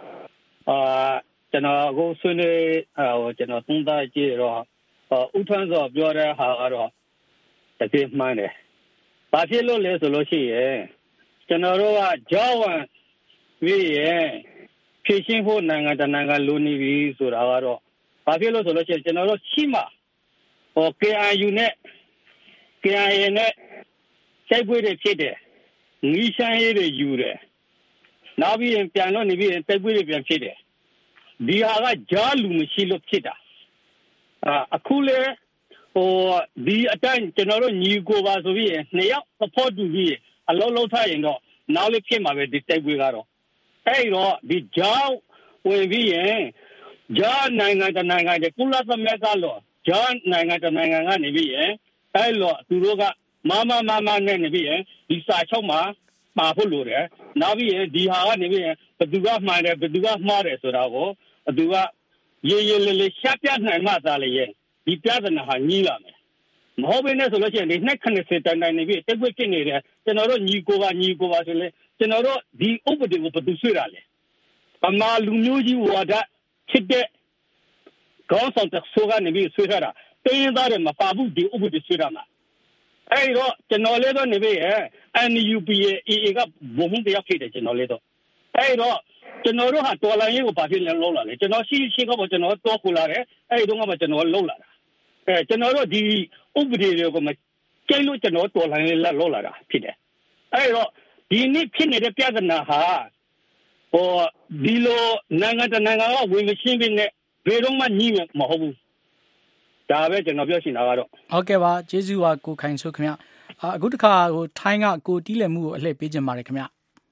ကျွန်တော်အခုဆွေးနွေးကျွန်တော်သုံးသပ်ကြည့်တော့ဥထွန်းစောပြောတဲ့ဟာကတော့တကယ်မှန်တယ်ဘာဖြစ်လို့လဲဆိုလို့ရှိရင်ကျွန်တော်တို့ကကြောင်းဝန်ပြီးရင်ဖြည့်ရှင်းဖို့နိုင်ငံတနိုင်ငံလိုနေပြီဆိုတာကတော့ဘာဖြစ်လို့ဆိုလို့ရှိရင်ကျွန်တော်တို့ရှိမှKNU နဲ့ KNA နဲ့စိုက်ပွေးတွေဖြစ်တယ်ငီးရှမ်းရေးတွေယူတယ်နောက်ပြီးရင်ပြန်လို့နေပြီးရင်စိုက်ပွေးတွေပြန်ဖြစ်တယ်ဒီဟာကကြားလူမရှိလို့ဖြစ်တာအခုလေဒီအတိုင်းကျွန်တော်တို့ညီကိုပါဆိုပြီးရင်နှစ်ယောက်သဖို့တူပြီးအလုံးလုံးထားရင်တော့နောက်လေးဖြစ်မှာပဲဒီတိုက်ပွဲကတော့အဲ့တော့ဒီကြောင်းဝင်ပြီးရင်ဂျာနိုင်ငံတနိုင်ငံကကုလသမဂ္ဂလို့ဂျာနိုင်ငံတနိုင်ငံကနေပြီးရင်အဲ့လိုသူတို့ကမနဲ့နေပြီးရင်ဒီစာချုပ်မှာပါဖို့လိုတယ်နောက်ပြီးရင်ဒီဟာကနေပြီးရင်ဘယ်သူကမှန်တယ်ဘယ်သူကမှားတယ်ဆိုတာကိုဘယ်သူကရေးလေးရှာပြနိုင်မှသာလေဒီပြဿနာဟာကြီးလာမယ်မဟုတ်ဘဲနဲ့ဆိုလို့ရှိရင်ဒီ290တိုင်နေပြီတက်ွက်ဖြစ်နေတယ်ကျွန်တော်တို့ညီကိုပါဆိုလေကျွန်တော်တို့ဒီဥပဒေကိုဘယ်သူဆွဲတာလဲဗမာလူမျိုးကြီးဝါဒဖြစ်တဲ့ကောင်းဆောင်တဲ့ဆိုကနေပြီးဆွဲထားတာတင်းရသားတွေမပါဘူးဒီဥပဒေဆွဲတာမှာအဲ့တော့ကျွန်တော်လည်းတော့နေပြီNUPA AA ကဘုံတယောက်ဖြစ်တယ်ကျွန်တော်လည်းတော့အဲ့တော့ကျွန်တော်တို့ဟာတော်လိုင်းရေးကိုဘာဖြစ်လဲလုံးလာလေကျွန်တော်ရှိကပေါ့ကျွန်တော်တော့ခုလာတယ်အဲ့ဒီတော့မှကျွန်တော်လုံးလာတာကျွန်တော်တို့ဒီဥပဒေတွေကိုမကျိလို့ကျွန်တော်တော်လိုင်းရေးလုံးလာတာဖြစ်တယ်အဲ့တော့ဒီနေ့ဖြစ်နေတဲ့ပြဿနာဟာဒီလိုနိုင်ငံတနိုင်ငံကဝင်မရှင်းပြီးနဲ့ဘယ်တော့မှညီမဟုတ်ဘူးဒါပဲကျွန်တော်ပြောချင်တာကတော့ဟုတ်ကဲ့ပါကျေးဇူးပါကိုခိုင်ဆိုခင်ဗျအခုတခါထိုင်းကကိုတီးလည်မှုကိုအလှည့်ပေးကြပါတယ်ခင်ဗျ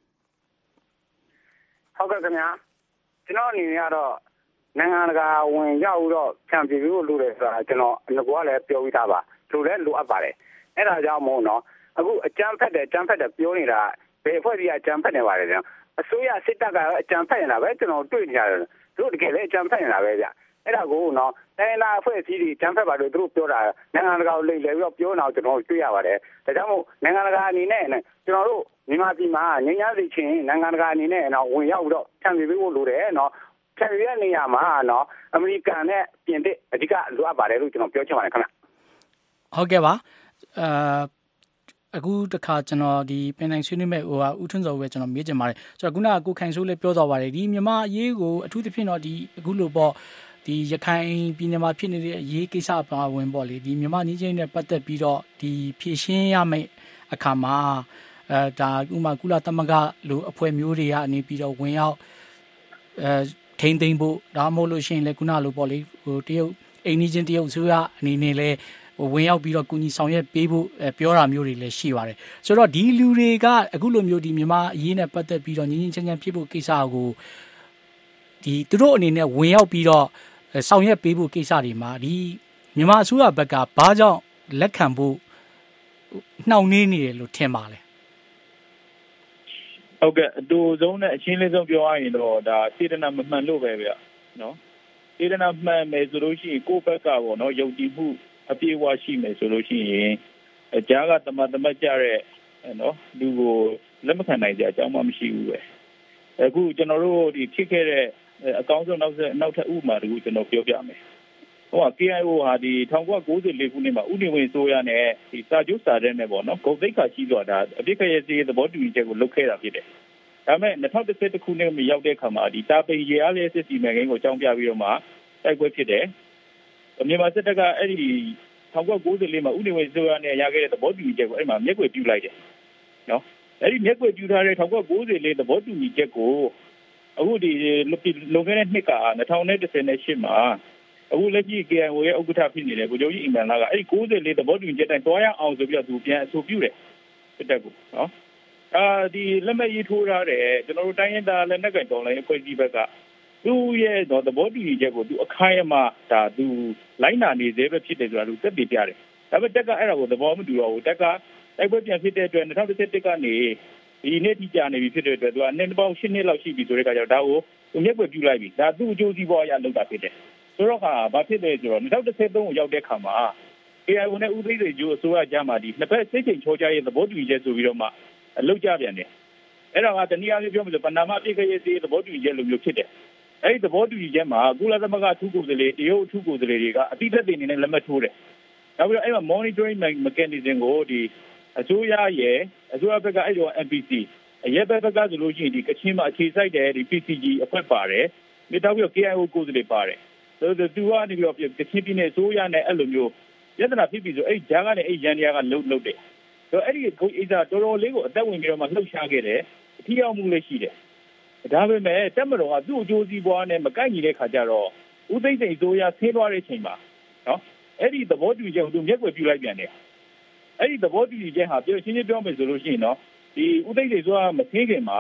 ဟုတ်ကဲ့ခင်ဗျာကျွန်တော်အနေနဲ့ကတော့နိုင်ငံတကာဝင်ရောက်တော့ဖြန့်ပြဖို့လိုတယ်ဆိုတာကျွန်တော်ငကောကလည်းပြောပြီးသားပါလိုလဲလိုအပ်ပါတယ်အဲ့ဒါကြောင့်မို့နော်အခုအကြမ်းဖက်တယ်ပြောနေတာဘယ်အဖွဲ့အစည်းကအကြမ်းဖက်နေပါလဲဗျအစိုးရစစ်တပ်ကအကြမ်းဖက်နေတာပဲကျွန်တော်တွေ့နေရတယ်သူတို့တကယ်လည်းအကြမ်းဖက်နေတာပဲဗျအဲ့ဒါကိုနော်တိုင်းလာအဖွဲ့အစည်းတွေအကြမ်းဖက်ပါလို့သူတို့ပြောတာနိုင်ငံတကာကိုလိမ်လည်ပြီးတော့ပြောနေတာကျွန်တော်တွေ့ရပါတယ်ဒါကြောင့်မို့နိုင်ငံတကာအနေနဲ့ကျွန်တော်တို့မြန်မာပြည်မှာငြိမ်းချမ်းစေချင်နိုင်ငံတကာအနေနဲ့နော်ဝင်ရောက်ပြီးတော့ဖြန့်ပြဖို့လိုတယ်နော်ဖြန့်ပြတဲ့နေရာမှာနော်အမေရိကန်နဲ့ပြင်သစ်အဓိကလိုအပ်ပါတယ်လို့ကျွန်တော်ပြောချင်ပါတယ်ခင်ဗျဟုတ်ကဲ့ပါအခုတခါကျွန်တော်ဒီပင်နိုင်ဆွေးနွေးမဲ့ဦးထွန်းစောပဲကျွန်တော်မေးချင်ပါတယ်ကျွန်တော်ခုနကကိုခိုင်ဆိုးလည်းပြောသွားပါတယ်ဒီမြန်မာအရေးကိုအထူးသဖြင့်တော့ဒီအခုလိုပေါ့ဒီရခိုင်ပြည်နယ်မှာဖြစ်နေတဲ့အရေးကိစ္စပါဝင်ပေါ့လေဒီမြန်မာညီချင်းနဲ့ပတ်သက်ပြီးတော့ဒီဖြည့်ရှင်းရမယ့်အခါမှာဒါဥမာကုလသမဂ္ဂလိုအဖွဲ့မျိုးတွေကနေပြီးတော့ဝင်ရောက်ထိန်းသိမ်းဖို့ဒါမှမဟုတ်လို့ရှိရင်လည်းခုနလိုပေါ့လေတရုတ်အိန္ဒိချင်းတရုတ်ဆိုရအနေနဲ့လည်းဝင်ရောက်ပြီးတော့ကုညီဆောင်ရွက်ပေးဖို့ပြောတာမျိုးတွေလည်းရှိပါတယ်ဆိုတော့ဒီလူတွေကအခုလိုမျိုးဒီမြန်မာအရေးနဲ့ပတ်သက်ပြီးတော့ငြင်းငြင်းချမ်းချမ်းဖြစ်ဖို့ကိစ္စကိုဒီသူတို့အနေနဲ့ဝင်ရောက်ပြီးတော့ဆောင်ရွက်ပေးဖို့ကိစ္စတွေမှာဒီမြန်မာအစိုးရဘက်ကဘာကြောင့်လက်ခံဖို့နှောင့်နှေးနေတယ်လို့ထင်ပါလဲဟုတ်ကဲ့အတူဆုံးနဲ့အချင်းလေးဆုံးပြောရရင်တော့ဒါစေတနာမမှန်လို့ပဲဗျနော်စေတနာမှန်မယ်ဆိုလို့ရှိရင်ကိုယ့်ဘက်ကပေါ့နော်ယုံကြည်မှုအပြည့်အဝရှိမယ်ဆိုလို့ရှိရင်ကြားကတမတ်ကြတဲ့နော်လူကိုလက်မခံနိုင်ကြအကြောင်းမှမရှိဘူးပဲအခုကျွန်တော်တို့ဒီဖြစ်ခဲ့တဲ့အကောင်းဆုံးနောက်ထပ်ဥပမာတခုကျွန်တော်ပြောပြမယ်ဟိုက KIO ဟာဒီ1994ခုနှစ်မှာဥနေဝင်ဆိုရနဲ့ဒီစာချုပ်စာတမ်းနဲ့ပေါ့နော်ဂုဏ်သိက္ခာရှိစွာဒါအပြစ်ခရဲ့စီးသဘောတူညီချက်ကိုလုပ်ခဲ့တာဖြစ်တယ်ဒါပေမဲ့2011ခုနှစ်မှာရောက်တဲ့အခါမှာဒီတာပိန်ရေအားလျက်စစ်စီမံကိန်းကိုအကြောင်းပြပြီးတော့မှတိုက်ပွဲဖြစ်တယ်မြန်မာစစ်တပ်ကအဲ့ဒီ1994မှာဥနေဝင်ဆိုရနဲ့ရခဲ့တဲ့သဘောတူညီချက်ကိုအဲ့မှာမျက်ကွယ်ပြုလိုက်တယ်နော်အဲ့ဒီမျက်ကွယ်ပြုထားတဲ့1994သဘောတူညီချက်ကိုအခုဒီလွန်ခဲ့တဲ့နှစ်က2018မှာအခုလက်ရှိ KIO ရဲ့ဥက္ကဋ္ဌဖြစ်နေတဲ့ဗိုလ်ချုပ်ကြီးအင်မန်လာကအဲ့ဒီ94သဘောတူညီချက်တိုင်းတွားရအောင်ဆိုပြီးတော့သူပြန်အဆိုပြုတယ်စစ်တပ်ကိုနော်ဒီလက်မှတ်ရေးထိုးထားတဲ့ကျွန်တော်တို့တိုင်းရင်းသားလက်နက်ကိုင်တော်လှန်ရေးအဖွဲ့အစည်းဘက်ကသူ့ရဲ့သဘောတူညီချက်ကိုသူအခိုင်အမာဒါသူလိုက်နာနေသေးပဲဖြစ်တယ်ဆိုတာသူသက်သေပြတယ်ဒါပေမဲ့တက်ကအဲ့ဒါကိုသဘောမတူတော့ဘူးတက်ကတိုက်ပွဲပြန်ဖြစ်တဲ့အတွက်2011ကနေဒီနေ့ထိကြာနေပြီဖြစ်တဲ့အတွက်သူကနှစ်ပေါင်း10နှစ်လောက်ရှိပြီဆိုတဲ့အခါကျတော့ဒါကိုသူမျက်ကွယ်ပြုလိုက်ပြီဒါသူ့အကျိုးစီးပွားအရလုပ်တာဖြစ်တယ်ဆိုတော့ဘာဖြစ်လဲဆိုတော့2013ကိုရောက်တဲ့အခါမှာ KIO နဲ့ဦးသိန်းစိန်ကျိုးအစိုးရကြားမှာဒီနှစ်ဖက်စိတ်ချိန်ချောကြရဲ့သဘောတူညီချက်ဆိုပြီးတော့မှလုပ်ကြပြန်တယ်အဲ့ဒါကတနည်းအားဖြင့်ပြောမယ်ဆိုပဏာမအပြစ်ခရဲ့စီသဘောတူညီချက်လိုမျိုးဖြစ်တယ်အဲ့ဒီသဘောတူညီချက်မှာကုလသမဂ္ဂထူးကိုယ်စားလှယ်တရုတ်ထူးကိုယ်စားလှယ်တွေကအတိအသက်တွေနေနဲ့လက်မှတ်ထိုးတယ်နောက်ပြီးတော့အဲ့မှာ monitoring mechanism ကိုဒီအစိုးရရဲ့အစိုးရဘက်ကအဲ့တော့ NPC ရဲဘက်ကဆိုလို့ရှိရင်ဒီကချင်မှာအခြေစိုက်တဲ့ဒီ PCG အဖွဲ့ပါတယ်ဒီတောက်ပြီးတော့ KIO ကိုယ်စားလှယ်ပါတယ်ဆိုတော့သူကနေပြီးတော့ကချင်ပြည်နယ်အစိုးရနဲ့အဲ့လိုမျိုးယတနာဖြစ်ပြီးဆိုအဲ့ဂျာကနေအဲ့ရန်တရားကလှုပ်တယ်ဆိုတော့အဲ့ဒီကိုအိစာတော်တော်လေးကိုအသက်ဝင်ပြီးတော့မှလှုပ်ရှားခဲ့တယ်အထီးအောင်မှုလည်းရှိတယ်ဒါပေမဲ့တက်မတော်ကသူ့အကျိုးစီးပွားနဲ့မကိုက်ညီတဲ့ခါကျတော့ဦးသိန်းစိန်အစိုးရဆင်းသွားတဲ့အချိန်မှာနော်အဲ့ဒီသဘောတူညီချက်ကိုသူမျက်ကွယ်ပြုလိုက်ပြန်တယ်အဲ့ဒီသဘောတူညီချက်ဟာပြောရှင်းရှင်းပြောမယ်ဆိုလို့ရှိရင်နော်ဒီဦးသိန်းစိန်ဆိုတာမဆင်းခင်မှာ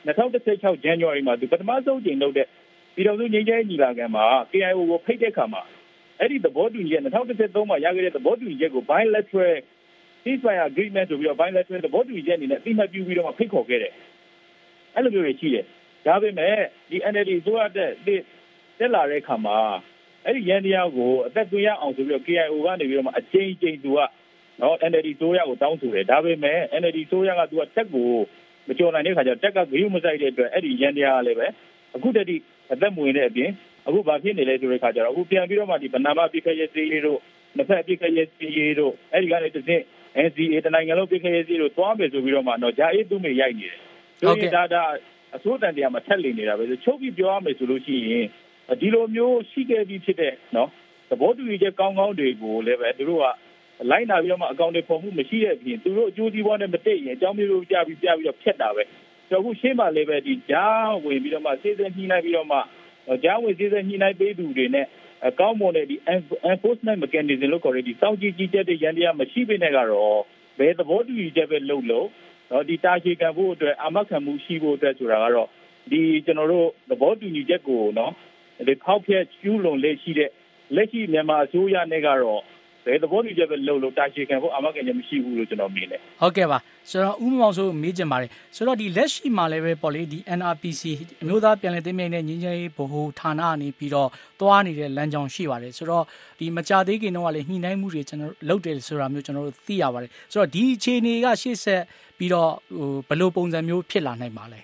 2016 January မှာသူပထမဆုံးချိန်လုပ်တဲ့ပြည်တော်စုငြိမ်းချမ်းရေးညီလာခံမှာ KIO ကိုဖိတ်တဲ့အခါမှာအဲ့ဒီသဘောတူညီချက်2013မှာရခဲ့တဲ့သဘောတူညီချက်ကို bilateral ceasefire agreement ဆိုပြီးတော့ bilateral သဘောတူညီချက်အနေနဲ့အသိမှတ်ပြုပြီးတော့ဖိတ်ခေါ်ခဲ့တယ်အဲ့လိုမျိုးတွေရှိတယ်ဒါပေမဲ့ဒီ NLD ဆိုရတဲ့တက်လာတဲ့အခါမှာအဲ့ဒီရန်တရားကိုအသက်သွင်းရအောင်ဆိုပြီးတော့ KIO ကနေပြီးတော့အချိန်ချင်းသူကနော် NLD ဆိုရကိုတောင်းဆိုတယ်ဒါပေမဲ့ NLD ဆိုရကသူကတက်ကိုမကြော်နိုင်တဲ့ခါကျတော့တက်ကဂရုမစိုက်တဲ့အတွက်အဲ့ဒီရန်တရားကလည်းပဲအခုတည်းအသက်မဝင်တဲ့အပြင်အခုဘာဖြစ်နေလဲဆိုတဲ့ခါကျတော့အခုပြန်ပြီးတော့မှဒီဗနာမပြစ်ခရဲ့စီးတို့နှစ်ဖက်ပြစ်ခရဲ့စီးတို့အဲ့ဒီကနေတစ်စင်း NCA တနိုင်ငံလုံးပြစ်ခရဲ့စီးတို့တွားမယ်ဆိုပြီးတော့မှတော့ဂျာအေးသူ့မေရိုက်နေတယ်ဆိုရင်ဒါအစိုးတန်တရားမှာထက်လည်နေတာပဲဆိုချုပ်ပြီးပြောရမယ်ဆိုလို့ရှိရင်ဒီလိုမျိုးရှိခဲ့ပြီးဖြစ်တဲ့နော်သဘောတူညီချက်ကောင်းကောင်းတွေကိုလည်းပဲသူတို့ကလိုက်နာပြီးတော့မှအကောင့်တွေပုံမှုမရှိတဲ့အပြင်သူတို့အကျိုးစီးပွားနဲ့မတည့်ရင်အကြောင်းမျိုးပြပြီးတော့ဖျက်တာပဲဆိုတော့အခုရှင်းပါလေပဲဒီဂျားဝင်ပြီးတော့မှစေစညှိနှိုင်းပြီးတော့မှဂျားဝင်စေစညှိနှိုင်းပေးသူတွေနဲ့ကောင်းမွန်တဲ့ဒီ enforcement mechanism လို့ခေါ်တဲ့ဒီစောင့်ကြည့်တဲ့ရန်တရားမရှိပေနဲ့ကတော့ဘယ်သဘောတူညီချက်ပဲလုပ်လို့နော်ဒီတာရှည်ခံဖို့အတွက်အာမခံမှုရှိဖို့အတွက်ဆိုတာကတော့ဒီကျွန်တော်တို့သဘောတူညီချက်ကိုနော်ဒီခောက်ဖျက်ကျူးလွန်လက်ရှိတဲ့လက်ရှိမြန်မာအစိုးရနဲ့ကတော့ဘယ်သဘောတူညီချက်ပဲလုပ်လို့တာရှည်ခံဖို့အာမခံချက်မရှိဘူးလို့ကျွန်တော်မြင်တယ်ဟုတ်ကဲ့ပါဆိုတော့ဦးမောင်ဆိုမေးချင်ပါတယ်ဆိုတော့ဒီလက်ရှိမှာလည်းပဲပေါ့လေဒီ NRPC အမျိုးသားပြန်လည်သိမ်းမြစ်တဲ့ငြိမ်းချမ်းရေးဗဟိုဌာနအနေပြီးတော့သွားနေတဲ့လမ်းကြောင်းရှိပါတယ်ဆိုတော့ဒီမကြသေးခင်တော့ကလည်းညှိနှိုင်းမှုတွေကျွန်တော်လုပ်တယ်ဆိုတာမျိုးကျွန်တော်တို့သိရပါတယ်ဆိုတော့ဒီအခြေအနေကရှေ့ဆက်ပြီးတော့ဘယ်လိုပုံစံမျိုးဖြစ်လာနိုင်ပါလဲ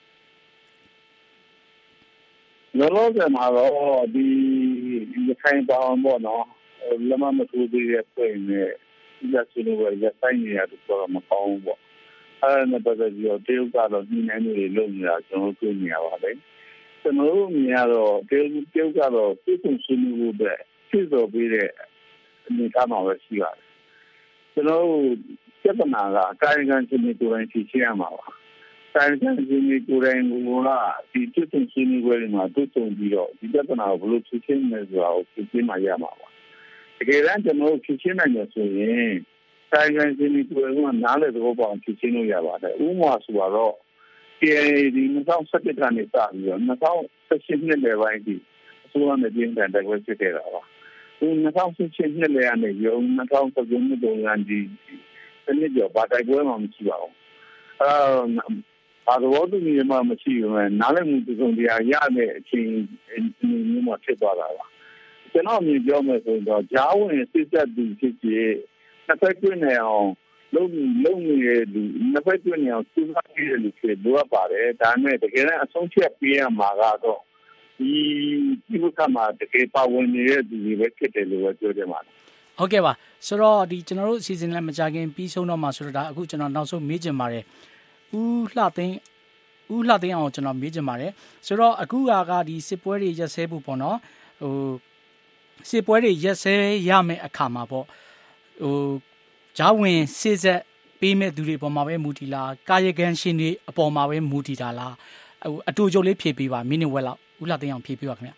လောလောဆယ်မှာတော့ဒီခိုင်ပေါင်းပေါ့နော်လမ်းမထိုးသေးတဲ့ပြင်နဲ့ဒီကစလို့ရဆိုင်နေရတော့မကောင်းဘူးပေါ့အဲ့ဒါပတ်သက်ပြီးတော့တရုတ်ကတော့ဒီနေ့နေလုံးနေတာကျွန်တော်တွေ့နေရပါတယ်ကျွန်တော်တို့မြင်ရတော့တရုတ်ကတော့သူ့ကိုရှင်းလို့ပဲဖြစ်တော်ပြီးတဲ့အနေအထားမှာပဲရှိပါတယ်ကျွန်တော်ပြဿနာကကာယကံရှင်တွေကိုယ်တိုင်ဖြေရှင်းရမှာပါကာယကံရှင်တွေကိုယ်တိုင်ကဒီဖြစ်တဲ့ရှင်းပွဲတွေမှာတွေ့ကြုံပြီးတော့ဒီပြဿနာကိုဘယ်လိုဖြေရှင်းမလဲဆိုတာကိုဖြေရှင်းမှရမှာပါတကယ်တမ်းကျွန်တော်ဖြေရှင်းနိုင်ရဆိုရင်ကာယကံရှင်တွေကိုယ်ကနားလည်သဘောပေါက်ဖြေရှင်းလို့ရပါတယ်ဥပမာဆိုတော့ဒီ2017ကနေစပြီးတော့2018နှစ်လယ်ပိုင်းထိအစိုးရနဲ့ပြည်ထောင်တိုက်ပွဲဖြစ်ခဲ့တာပါ2018နှစ်လယ်ကနေရုံ2019နှစ်တုန်းကဒီတနည်းပြောဘာတိုက်ပွဲမှမရှိပါဘူးဘာလို့တူညီမှမရှိဘူးနားလည်မှုတုံ့ပြန်ရတဲ့အချိန်မျိုးမှဖြစ်သွားတာပါကျွန်တော်မြင်ပြောမယ်ဆိုတော့ဂျားဝင်စစ်သက်သူဖြစ်ဖြစ်နှစ်ဖက်တွေ့နေအောင်လုံးနေတဲ့လူနှစ်ဖက်တွေ့နေအောင်စူးစမ်းပြီးတဲ့လူတွေလိုအပ်ပါတယ်ဒါပေမဲ့တကယ်တော့အဆုံးဖြတ်ပေးရမှာကတော့ဒီဘက်ကမှာတကယ်ပါဝင်နေတဲ့လူတွေပဲဖြစ်တယ်လို့ပြောကြမှာဟုတ်ကဲ့ပါဆိုတော့ဒီကျွန်တော်တို့အစီအစဉ်လည်းမကြခင်ပြီးဆုံးတော့မှာဆိုတော့ဒါအခုကျွန်တော်နောက်ဆုံးမေးချင်ပါတယ်ဦးလှသိန်းအောင်ကျွန်တော်မေးချင်ပါတယ်ဆိုတော့အခုကဒီစစ်ပွဲတွေရက်စဲဖို့ပေါ့နော်စစ်ပွဲတွေရက်စဲရမယ့်အခါမှာပေါ့ဂျာဝင်စစ်ဆက်ပေးမဲ့သူတွေပေါ်မှာပဲမူတည်လားကာယကံရှင်တွေအပေါ်မှာပဲမူတည်တာလားအတူတူလေးဖြည့်ပေးပါမိနစ်ဝက်လောက်ဦးလှသိန်းအောင်ဖြည့်ပေးပါခင်ဗျ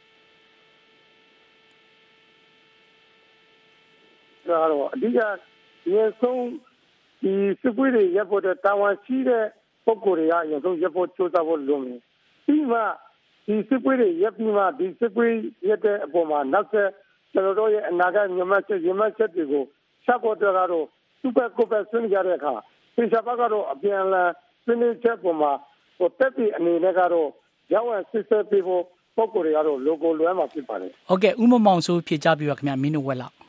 တော့အဓိကရေဆုံးဒီစစ်ပွဲတွေရပ်ဖို့တာဝန်ရှိတဲ့ပုဂ္ဂိုလ်တွေကရေဆုံးရပ်ဖို့ကြိုးစားဖို့လုပ်နေပြီးမှဒီစစ်ပွဲတွေရပ်ပြီးမှဒီစစ်ပွဲရပ်တဲ့အပေါ်မှာနောက်ဆက်ကျွန်တော်တို့ရဲ့အနာဂတ်မြန်မာချက်တွေကိုဆက်ဖို့တော့စူပါကိုပဆွေးနွေးကြတဲ့အခါဒီစပါကတော့အပြန်အလှန်ဆွေးနွေးချက်ပေါ်မှာတက်ပြီးအနေနဲ့ကတော့ရောက်ဝစစ်ဆက်ပေးဖို့ပုဂ္ဂိုလ်တွေကတော့ logo လွှဲမှာဖြစ်ပါတယ်ဟုတ်ကဲ့ဦးမမောင်ဆိုဖြေချပြပါခင်ဗျာမိနစ်ဝက်လောက်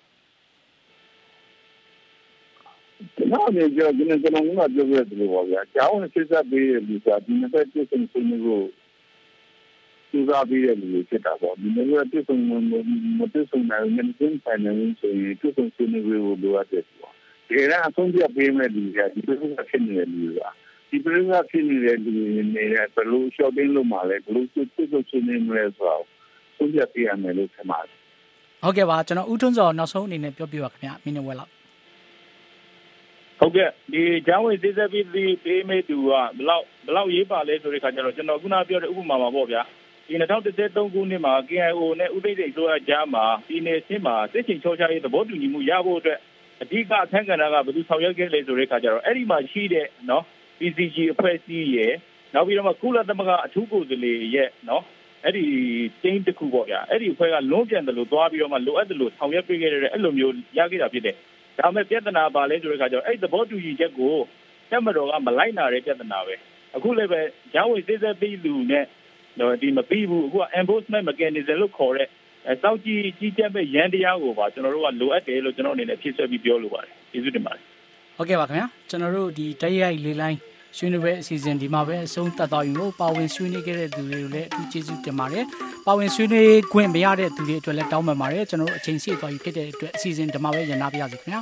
ကျွန်တော်ပြောပြတယ်လို့ပါဗျာကျောင်းစစ်ဆက်ပေးတဲ့လူကဒီနေ့ပဲတွေ့ဆုံဆွေးနွေးဖို့သူကပြီးတဲ့လူတွေဖြစ်တာပေါ့ဒီနေ့ကတွေ့ဆုံမတွေ့ဆုံနိုင်ဘူးမင်းဆိုင်နေဆိုရင်တွေ့ဆုံဆွေးနွေးဖို့လိုအပ်တယ်ပေါ့ဒီကအဆုံးဖြတ်ပေးမဲ့လူကဒီလိုဖြစ်နေတဲ့လူကဒီလိုဖြစ်နေတဲ့လူတွေနဲ့ဘယ်လို shopping လုပ်မှလဲဘယ်လိုတွေ့ဆုံဆွေးနွေးမလဲဆိုတော့ဆုံးဖြတ်ပေးရမယ်လို့ထင်ပါတယ်ဟုတ်ကဲ့ပါကျွန်တော်ဦးထွန်းစောနောက်ဆုံးအနေနဲ့ပြောပြပါခင်ဗျာမိနစ်ဝက်လောက်ဟုတ်ကဲ့ဒီဂျန်ဝေစစ်ဆက်ပြီးပေးမဲ့သူကဘလောက်ရေးပါလဲဆိုတဲ့ခါကျတော့ကျွန်တော်ခုနပြောတဲ့ဥပမာမှာပေါ့ဗျာဒီ2013ခုနှစ်မှာ KIO နဲ့ဥပိ္ပစိတ်ဆိုအကြားမှာဒီနေ့ဆင်းမှာစစ်ချင်းချောချရေးသဘောတူညီမှုရဖို့အတွက်အဓိကအခန်းကဏ္ဍကဘယ်သူဆောင်ရွက်ခဲ့လဲဆိုတဲ့ခါကျတော့အဲ့ဒီမှာရှိတဲ့နော် PCG အဖွဲ့အစည်းရဲ့နောက်ပြီးတော့မှကုလသမဂ္ဂအထူးကိုယ်စားလှယ်ရဲ့နော်အဲ့ဒီတင်းတစ်ခုပေါ့ဗျာအဲ့ဒီအဖွဲ့ကလုံးပြန်တယ်လို့သွားပြီးတော့မှလိုအပ်တယ်လို့ဆောင်ရွက်ပေးခဲ့တဲ့အဲ့လိုမျိုးရခဲ့တာဖြစ်တယ်ဒါမဲ့ပြဿနာပါလဲဆိုတဲ့ခါကျတော့အဲ့သဘောတူညီချက်ကိုတက်မတော်ကမလိုက်နာတဲ့ပြဿနာပဲအခုလည်းပဲဂျာဝေစစ်ဆက်ပြီးလူနဲ့ဒီမပြီးဘူးအခုက enforcement mechanism လို့ခေါ်တဲ့စောင့်ကြည့်ကြီးကြပ်မဲ့ရန်တရားကိုပါကျွန်တော်တို့ကလိုအပ်တယ်လို့ကျွန်တော်အနေနဲ့ဖြည့်ဆွက်ပြီးပြောလိုပါတယ်ကျေးဇူးတင်ပါတယ်ဟုတ်ကဲ့ပါခင်ဗျာကျွန်တော်တို့ဒီတိုက်ရိုက်လေးလိုင်းဆွေးနွေးပွဲအစီအစဉ်ဒီမှာပဲအဆုံးသတ်သွားပြီလို့ပါဝင်ဆွေးနွေးခဲ့တဲ့သူတွေကိုလည်းအထူးကျေးဇူးတင်ပါတယ်ပါဝင်ဆွေးနွေးခွင့်မရတဲ့သူတွေအတွက်လည်းတောင်းပန်ပါတယ်ကျွန်တော်တို့အချိန်ရှိသွားပြီဖြစ်တဲ့အတွက်အစီအစဉ်ဒီမှာပဲရနာပြရစီခင်ဗျာ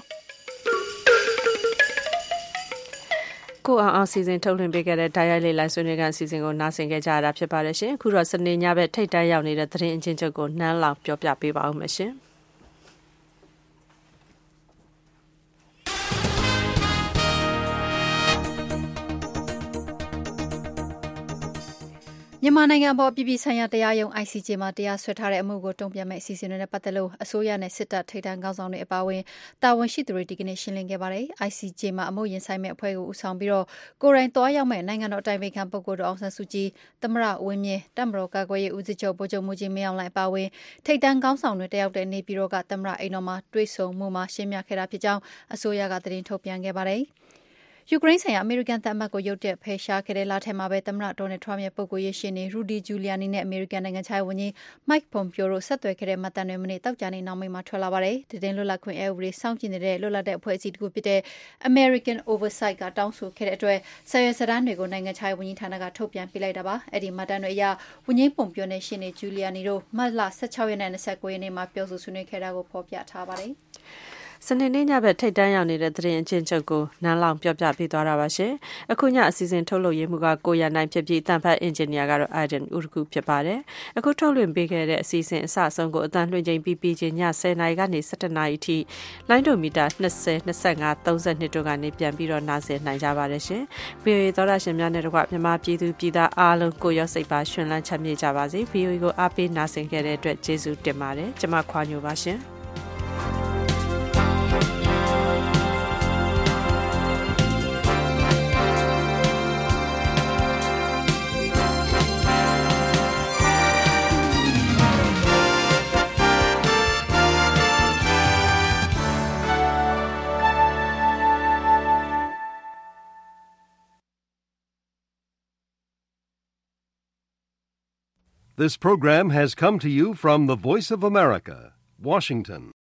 ကိုအောင်စီစဉ်ထုတ်လွှင့်ပေးခဲ့တဲ့ဓာတ်ရိုက်လေးလိုင်းဆွေးနွေးကအစီအစဉ်ကိုနားဆင်ခဲ့ကြရတာဖြစ်ပါတယ်ရှင်အခုတော့စနေညဘက်ထိတ်တန့်ရောက်နေတဲ့သတင်းအချင်းချုပ်ကိုနှမ်းလောင်ပြောပြပေးပါဦးမယ်ရှင်မြန်မာနိုင်ငံပေါ်ပြည်ပဆိုင်ရာတရားရုံး ICJ မှာတရားစွဲထားတဲ့အမှုကိုတုံ့ပြန်မဲ့အစီအစဉ်တွေနဲ့ပတ်သက်လို့အစိုးရနဲ့စစ်တပ်ထိပ်တန်းခေါင်းဆောင်တွေအပါအဝင်တာဝန်ရှိသူတွေဒီကနေ့ရှင်းလင်းခဲ့ပါတယ်။ ICJ မှာအမှုရင်ဆိုင်မဲ့အဖွဲ့ကိုဦးဆောင်ပြီးတော့ကိုယ်တိုင်သွားရောက်မဲ့နိုင်ငံတော်အတိုင်ပင်ခံပုဂ္ဂိုလ်ဒေါ်အောင်ဆန်းစုကြည်သမ္မတဝင်းမြင့်တပ်မတော်ကာကွယ်ရေးဦးစီးချုပ်ဗိုလ်ချုပ်မှူးကြီးမင်းအောင်လှိုင်အပါအဝင်ထိပ်တန်းခေါင်းဆောင်တွေတက်ရောက်တဲ့နေပြည်တော်ကသမ္မတအိမ်တော်မှာတွေ့ဆုံမှုမှာရှင်းပြခဲ့တာဖြစ်ကြောင်းအစိုးရကသတင်းထုတ်ပြန်ခဲ့ပါတယ်။ယူကရိန်းဆိုင်ရာအမေရိကန်သံအမတ်ကိုရုတ်တရက်ဖယ်ရှားခဲ့တဲ့လထဲမှာပဲသမ္မတဒေါ်နယ်ထရမ့်ရဲ့ပုဂ္ဂိုလ်ရေးရှင်းနေရူဒီဂျူလီယာနီနဲ့အမေရိကန်နိုင်ငံခြားရေးဝန်ကြီးမိုက်ပွန်ပီယိုတို့ဆက်သွယ်ခဲ့တဲ့မှတ်တမ်းတွေမနေ့တောက်ကြနေနောက်ပိုင်းမှာထွက်လာပါတယ်။သတင်းလွတ်လပ်ခွင့်ဥပဒေစောင့်ကြည့်နေတဲ့လွတ်လပ်တဲ့အဖွဲ့အစည်းတစ်ခုဖြစ်တဲ့ American Oversight ကတောင်းဆိုခဲ့တဲ့အတွက်ဆယ်ရွယ်စတန်းတွေကိုနိုင်ငံခြားရေးဝန်ကြီးဌာနကထုတ်ပြန်ပေးလိုက်တာပါ။အဲ့ဒီမှတ်တမ်းတွေအရဝန်ကြီးပွန်ပီယိုနဲ့ရှင်းနေဂျူလီယာနီတို့မတ်လ16ရက်နဲ့29ရက်နေ့မှာပြောဆိုဆွေးနွေးခဲ့တာကိုဖော်ပြထားပါတယ်။စနေနေ့ညဘက်ထိတ်တန်းရောက်နေတဲ့သတင်းအချင်းချုပ်ကိုနန်းလောင်ပြောပြပေးသွားတာပါရှင်။အခုညအစီအစဉ်ထုတ်လုပ်ရေးမှုကကိုရနိုင်ဖြစ်ပြီးတန်ဖတ်အင်ဂျင်နီယာကတော့ Aiden ဦးတကူဖြစ်ပါတယ်။အခုထုတ်လွှင့်ပေးခဲ့တဲ့အစီအစဉ်အစအဆုံးကိုအတန်လွှင့်ချိန်ပြီးချင်းည10:00နာရီကနေ17:00နာရီထိလိုင်းဒိုမီတာ20 25 32တို့ကနေပြန်ပြီးတော့နားဆင်နိုင်ကြပါတယ်ရှင်။ VOA သောတာရှင်များနဲ့တကွမြန်မာပြည်သူပြည်သားအားလုံးကိုရောစိတ်ပါရှင်လန်းချမ်းမြေ့ကြပါစေ။ VOA ကိုအားပေးနားဆင်ခဲ့တဲ့အတွက်ကျေးဇူးတင်ပါတယ်။ကျွန်မခွာညိုပါရှင်။ This program has come to you from the Voice of America, Washington.